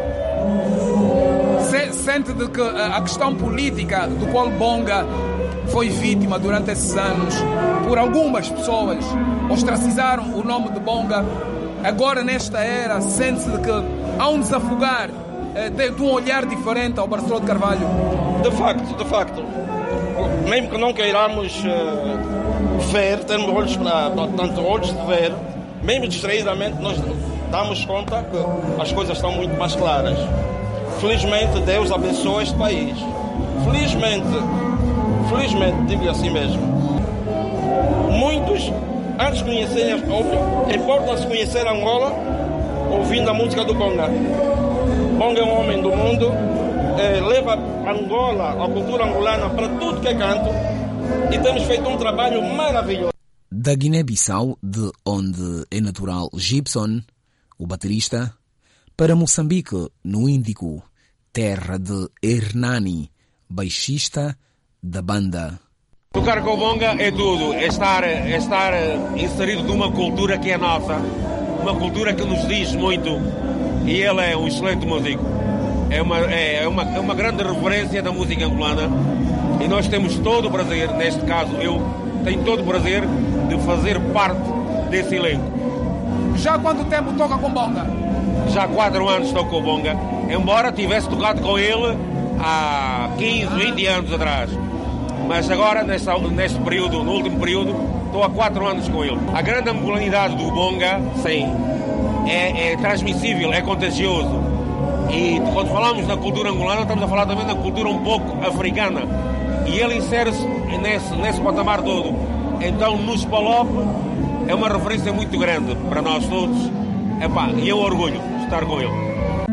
Sente de que a questão política do qual Bonga foi vítima durante esses anos, por algumas pessoas ostracizaram o nome de Bonga, agora nesta era sente-se de que há um desafogar de um olhar diferente ao Barceló de Carvalho? De facto. Mesmo que não queiramos ver, termos olhos de ver, mesmo distraidamente nós damos conta que as coisas estão muito mais claras. Felizmente Deus abençoa este país. Felizmente, digo assim mesmo. Muitos, antes de conhecerem, importa-se conhecer Angola ouvindo a música do Bonga. Bonga é um homem do mundo, leva Angola, a cultura angolana, para tudo que é canto, e temos feito um trabalho maravilhoso. Da Guiné-Bissau, de onde é natural Gibson, o baterista, para Moçambique, no Índico, terra de Hernani, baixista da banda. Tocar com o Bonga é tudo, é estar inserido numa cultura que é nossa, uma cultura que nos diz muito, e ele é um excelente músico. É uma grande referência da música angolana e nós temos todo o prazer, neste caso eu tenho todo o prazer de fazer parte desse elenco. Já há quanto tempo toca com Bonga? Já há 4 anos toco com o Bonga, embora tivesse tocado com ele há 15, 20 anos atrás. Mas agora, neste período, no último período, estou há 4 anos com ele. A grande angolanidade do Bonga, sim, é transmissível, é contagioso. E quando falamos na cultura angolana, estamos a falar também da cultura um pouco africana. E ele insere-se nesse patamar todo. Então, no Spalop, é uma referência muito grande para nós todos. E eu orgulho de estar com ele.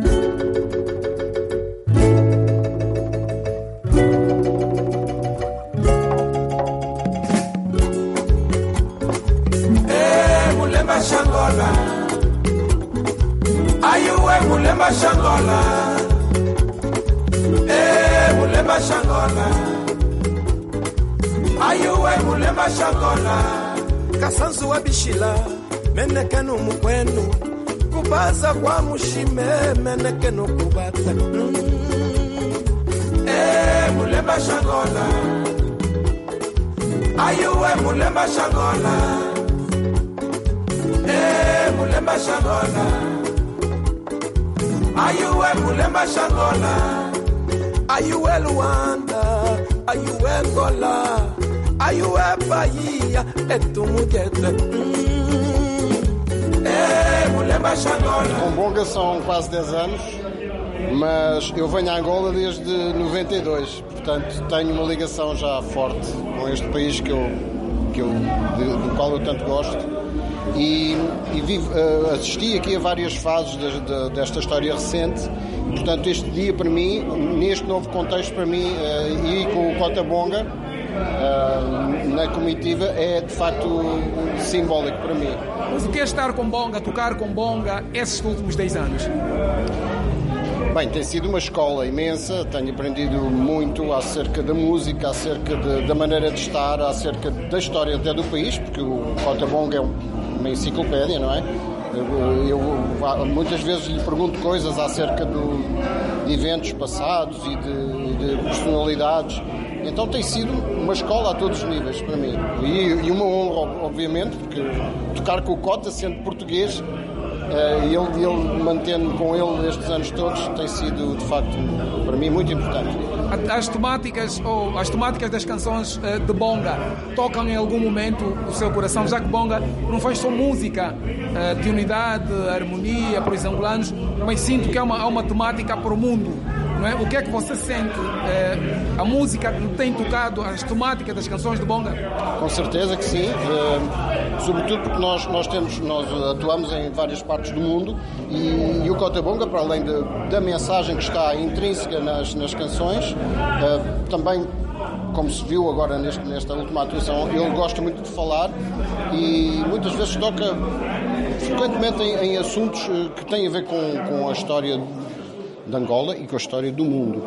Mulemba Xangola, Mulemba Xangola, Mulemba Xangola, Kasanzu wa bishila, meneke no mukwenu, kubaza kwa mushime, meneke no kubata. Mulemba Xangola. Ayué, Mulemba Xangola. Mulemba Xangola. Ayué, Mulemba Xangola. Ayué, Luanda. Ayué, Angola. Ayué, Bahia. É tu mulher. Mulemba Xangola. Com Bonga são quase 10 anos, mas eu venho a Angola desde 92, portanto tenho uma ligação já forte com este país do qual eu tanto gosto e assisti aqui a várias fases desta história recente. Portanto, este dia para mim, neste novo contexto para mim, e com o Cota Bonga na comitiva é de facto simbólico para mim. Mas o que é estar com Bonga, tocar com Bonga esses últimos 10 anos? Bem, tem sido uma escola imensa, tenho aprendido muito acerca da música, acerca da maneira de estar, acerca da história até do país, porque o Cota Bonga é uma enciclopédia, não é? Eu muitas vezes lhe pergunto coisas acerca de eventos passados e de personalidades. Então tem sido uma escola a todos os níveis para mim. E uma honra, obviamente, porque tocar com o Cota, sendo português, e ele mantendo com ele estes anos todos, tem sido, de facto, para mim, muito importante. As temáticas das canções de Bonga tocam em algum momento o seu coração, já que Bonga não faz só música de unidade, harmonia para os angolanos, mas sinto que há uma temática para o mundo. Não é? O que é que você sente? A música tem tocado as temáticas das canções de Bonga? Com certeza que sim, sobretudo porque nós atuamos em várias partes do mundo e o Cota Bonga, para além da mensagem que está intrínseca nas canções, também, como se viu agora nesta última atuação, ele gosta muito de falar e muitas vezes toca frequentemente em assuntos que têm a ver com a história de Angola e com a história do mundo,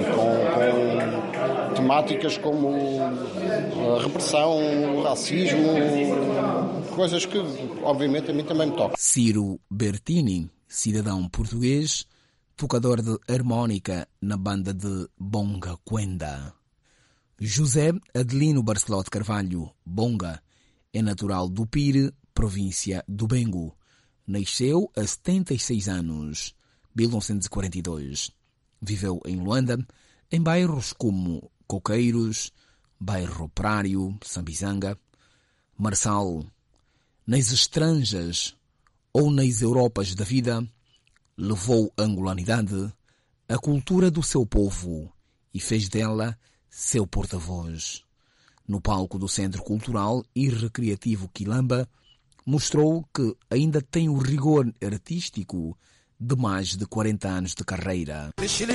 com temáticas como a repressão, o racismo, coisas que obviamente a mim também me tocam. Ciro Bertini, cidadão português, tocador de harmónica na banda de Bonga Quenda. José Adelino Barcelote Carvalho Bonga é natural do Pire, província do Bengo. Nasceu a 76 anos. 1942. Viveu em Luanda, em bairros como Coqueiros, bairro Operário, Sambizanga, Marçal. Nas estranjas ou nas Europas da vida, levou a angolanidade, a cultura do seu povo e fez dela seu porta-voz. No palco do Centro Cultural e Recreativo Quilamba, mostrou que ainda tem o rigor artístico de mais de 40 anos de carreira.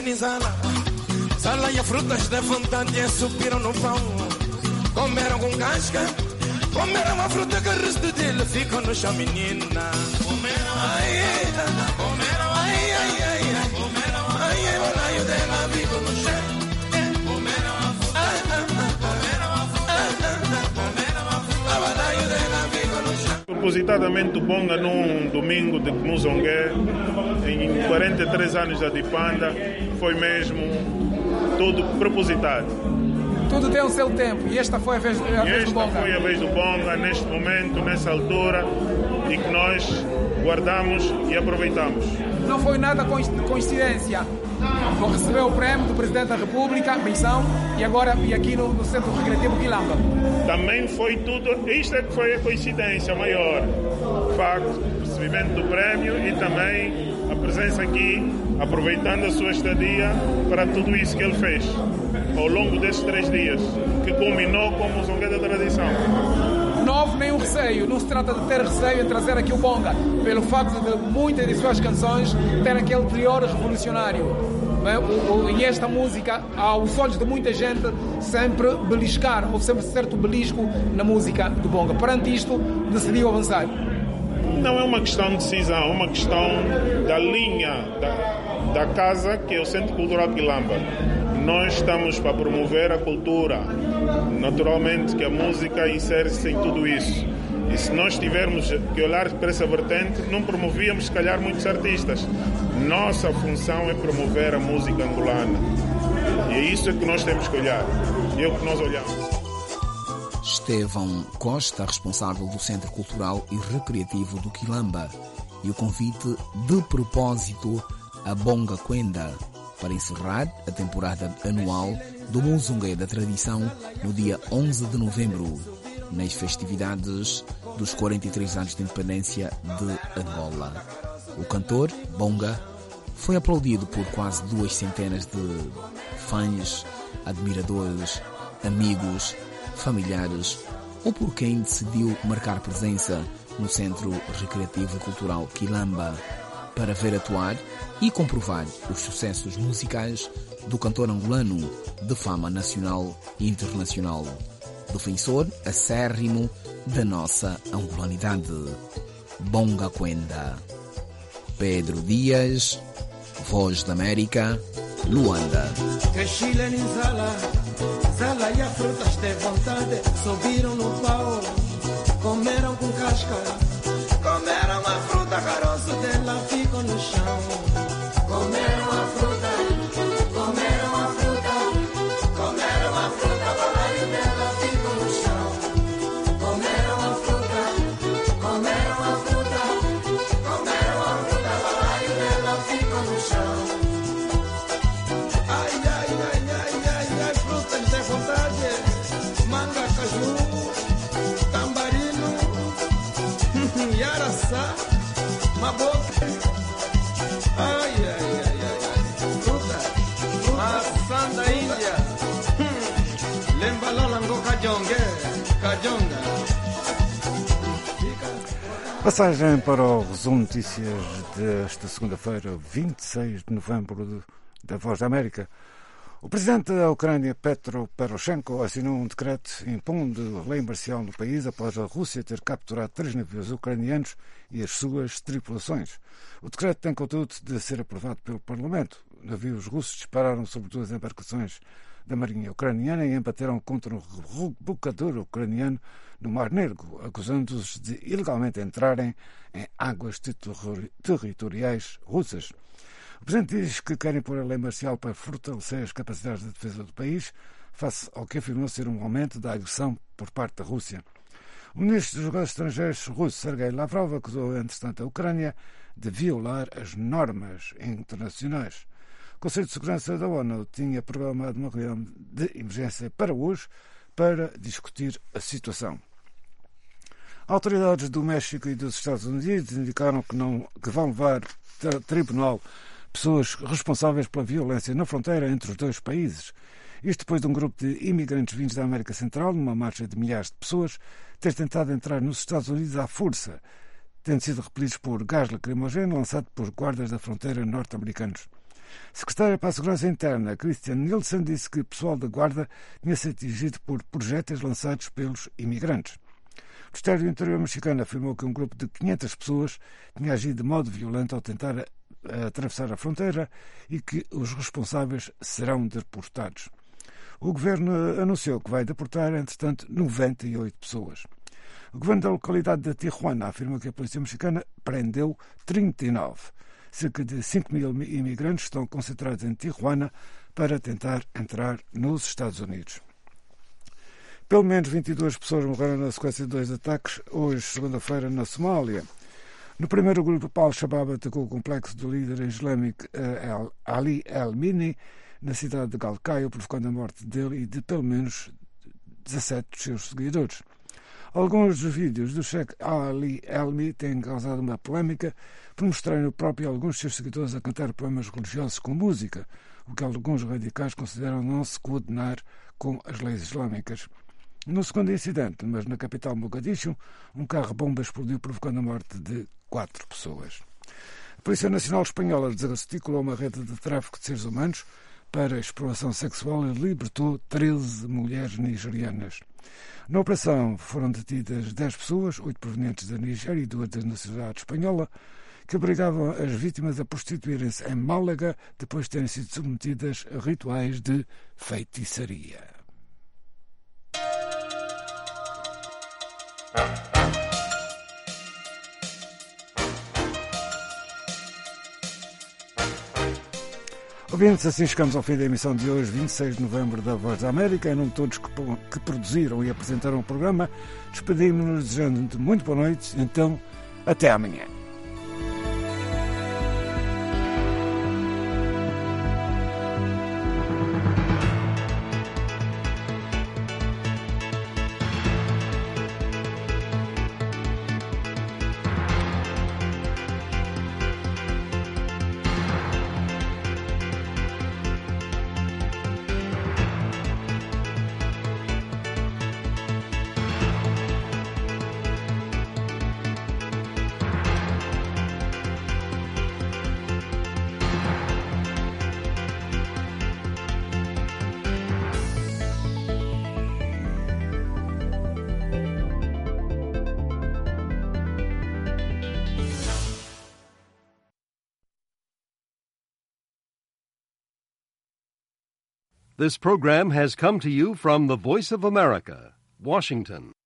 Sala e frutas de vontade subiram no pão. Comeram com casca, comeram a fruta que o resto dele ficou no chão, menina. Comeram, comeram, comeram, o laio dela ficou no chão. Comeram a fruta, comeram a fruta, o laio dela ficou no chão. Propositadamente o Bonga num domingo de Muzongue, em 43 anos da Dipanda, foi mesmo tudo propositado. Tudo tem o seu tempo e esta foi a vez do Bonga. Esta foi a vez do Bonga, neste momento, nessa altura, e que nós guardamos e aproveitamos. Não foi nada coincidência. Vou receber o prémio do Presidente da República, missão, e agora vim aqui no Centro Recreativo Quilamba. Também foi tudo, isto é que foi a coincidência maior. O facto do recebimento do prémio e também a presença aqui, aproveitando a sua estadia para tudo isso que ele fez ao longo destes 3 dias, que culminou com o Muzongue da Tradição. Não houve nenhum receio, não se trata de ter receio em trazer aqui o Bonga, pelo facto de muitas de suas canções terem aquele teor revolucionário. E esta música, aos olhos de muita gente, sempre beliscar, houve sempre certo belisco na música do Bonga. Perante isto, decidiu avançar. Não é uma questão de decisão, é uma questão da linha da casa, que é o Centro Cultural Quilamba. Nós estamos para promover a cultura. Naturalmente que a música insere-se em tudo isso. E se nós tivermos que olhar para essa vertente, não promovíamos, se calhar, muitos artistas. Nossa função é promover a música angolana. E é isso que nós temos que olhar. E é o que nós olhamos. Estevão Costa, responsável do Centro Cultural e Recreativo do Quilamba, e o convite de propósito a Bonga Quenda para encerrar a temporada anual do Muzunguê da Tradição no dia 11 de novembro, nas festividades dos 43 anos de independência de Angola. O cantor, Bonga, foi aplaudido por quase 2 centenas de fãs, admiradores, amigos, familiares ou por quem decidiu marcar presença no Centro Recreativo e Cultural Quilamba para ver atuar e comprovar os sucessos musicais do cantor angolano de fama nacional e internacional, defensor acérrimo da nossa angolanidade. Bonga Quenda. Pedro Dias, Voz da América, Luanda. Zala e a frutas de vontade subiram no pau, comeram com casca, comeram a fruta, caroço dela ficou no chão. Comeram a fruta, comeram a fruta, comeram a fruta, balaio dela ficou no chão. Comeram a fruta, comeram a fruta, comeram a fruta, balaio dela ficou no chão. Ai, ai, ai, ai, ai, ai, frutas de vontade, manga, caju, tambarino, yaraçá, maboca. Ai, ai, ai, ai, ai, fruta, maçã da Índia, lembalonango cajongue, cajonga. Passagem para o resumo de notícias desta segunda-feira, 26 de novembro, da Voz da América. O presidente da Ucrânia, Petro Poroshenko, assinou um decreto impondo lei marcial no país após a Rússia ter capturado 3 navios ucranianos e as suas tripulações. O decreto tem, contudo, de ser aprovado pelo Parlamento. Navios russos dispararam sobre 2 embarcações da Marinha Ucraniana e embateram contra um rebocador ucraniano no Mar Negro, acusando-os de ilegalmente entrarem em águas territoriais russas. O Presidente diz que querem pôr a lei marcial para fortalecer as capacidades de defesa do país, face ao que afirmou ser um aumento da agressão por parte da Rússia. O Ministro dos Negócios Estrangeiros russo, Sergei Lavrov, acusou, entretanto, a Ucrânia de violar as normas internacionais. O Conselho de Segurança da ONU tinha programado uma reunião de emergência para hoje para discutir a situação. Autoridades do México e dos Estados Unidos indicaram que vão levar ao tribunal pessoas responsáveis pela violência na fronteira entre os 2 países. Isto depois de um grupo de imigrantes vindos da América Central, numa marcha de milhares de pessoas, ter tentado entrar nos Estados Unidos à força, tendo sido repelidos por gás lacrimogéneo lançado por guardas da fronteira norte-americanos. Secretária para a Segurança Interna, Christian Nielsen, disse que o pessoal da guarda tinha sido atingido por projéteis lançados pelos imigrantes. O Ministério do Interior mexicano afirmou que um grupo de 500 pessoas tinha agido de modo violento ao tentar atravessar a fronteira e que os responsáveis serão deportados. O governo anunciou que vai deportar, entretanto, 98 pessoas. O governo da localidade de Tijuana afirma que a polícia mexicana prendeu 39. Cerca de 5 mil imigrantes estão concentrados em Tijuana para tentar entrar nos Estados Unidos. Pelo menos 22 pessoas morreram na sequência de 2 ataques hoje, segunda-feira, na Somália. No primeiro grupo, Al-Shabaab atacou o complexo do líder islâmico Ali El-Mini, na cidade de Galkayo, provocando a morte dele e de pelo menos 17 dos seus seguidores. Alguns dos vídeos do Sheikh Ali El-Mi têm causado uma polémica por mostrarem o próprio e alguns dos seus seguidores a cantar poemas religiosos com música, o que alguns radicais consideram não se coordenar com as leis islâmicas. No segundo incidente, mas na capital Mogadishu, um carro-bomba explodiu, provocando a morte de 4 pessoas. A Polícia Nacional Espanhola desarticulou uma rede de tráfico de seres humanos para exploração sexual e libertou 13 mulheres nigerianas. Na operação foram detidas 10 pessoas, 8 provenientes da Nigéria e 2 da nacionalidade espanhola, que obrigavam as vítimas a prostituírem-se em Málaga depois de terem sido submetidas a rituais de feitiçaria. Ouvintes, assim chegamos ao fim da emissão de hoje, 26 de novembro, da Voz da América. Em nome de todos que produziram e apresentaram o programa, despedimos-nos desejando muito boa noite. Então, até amanhã. This program has come to you from the Voice of America, Washington.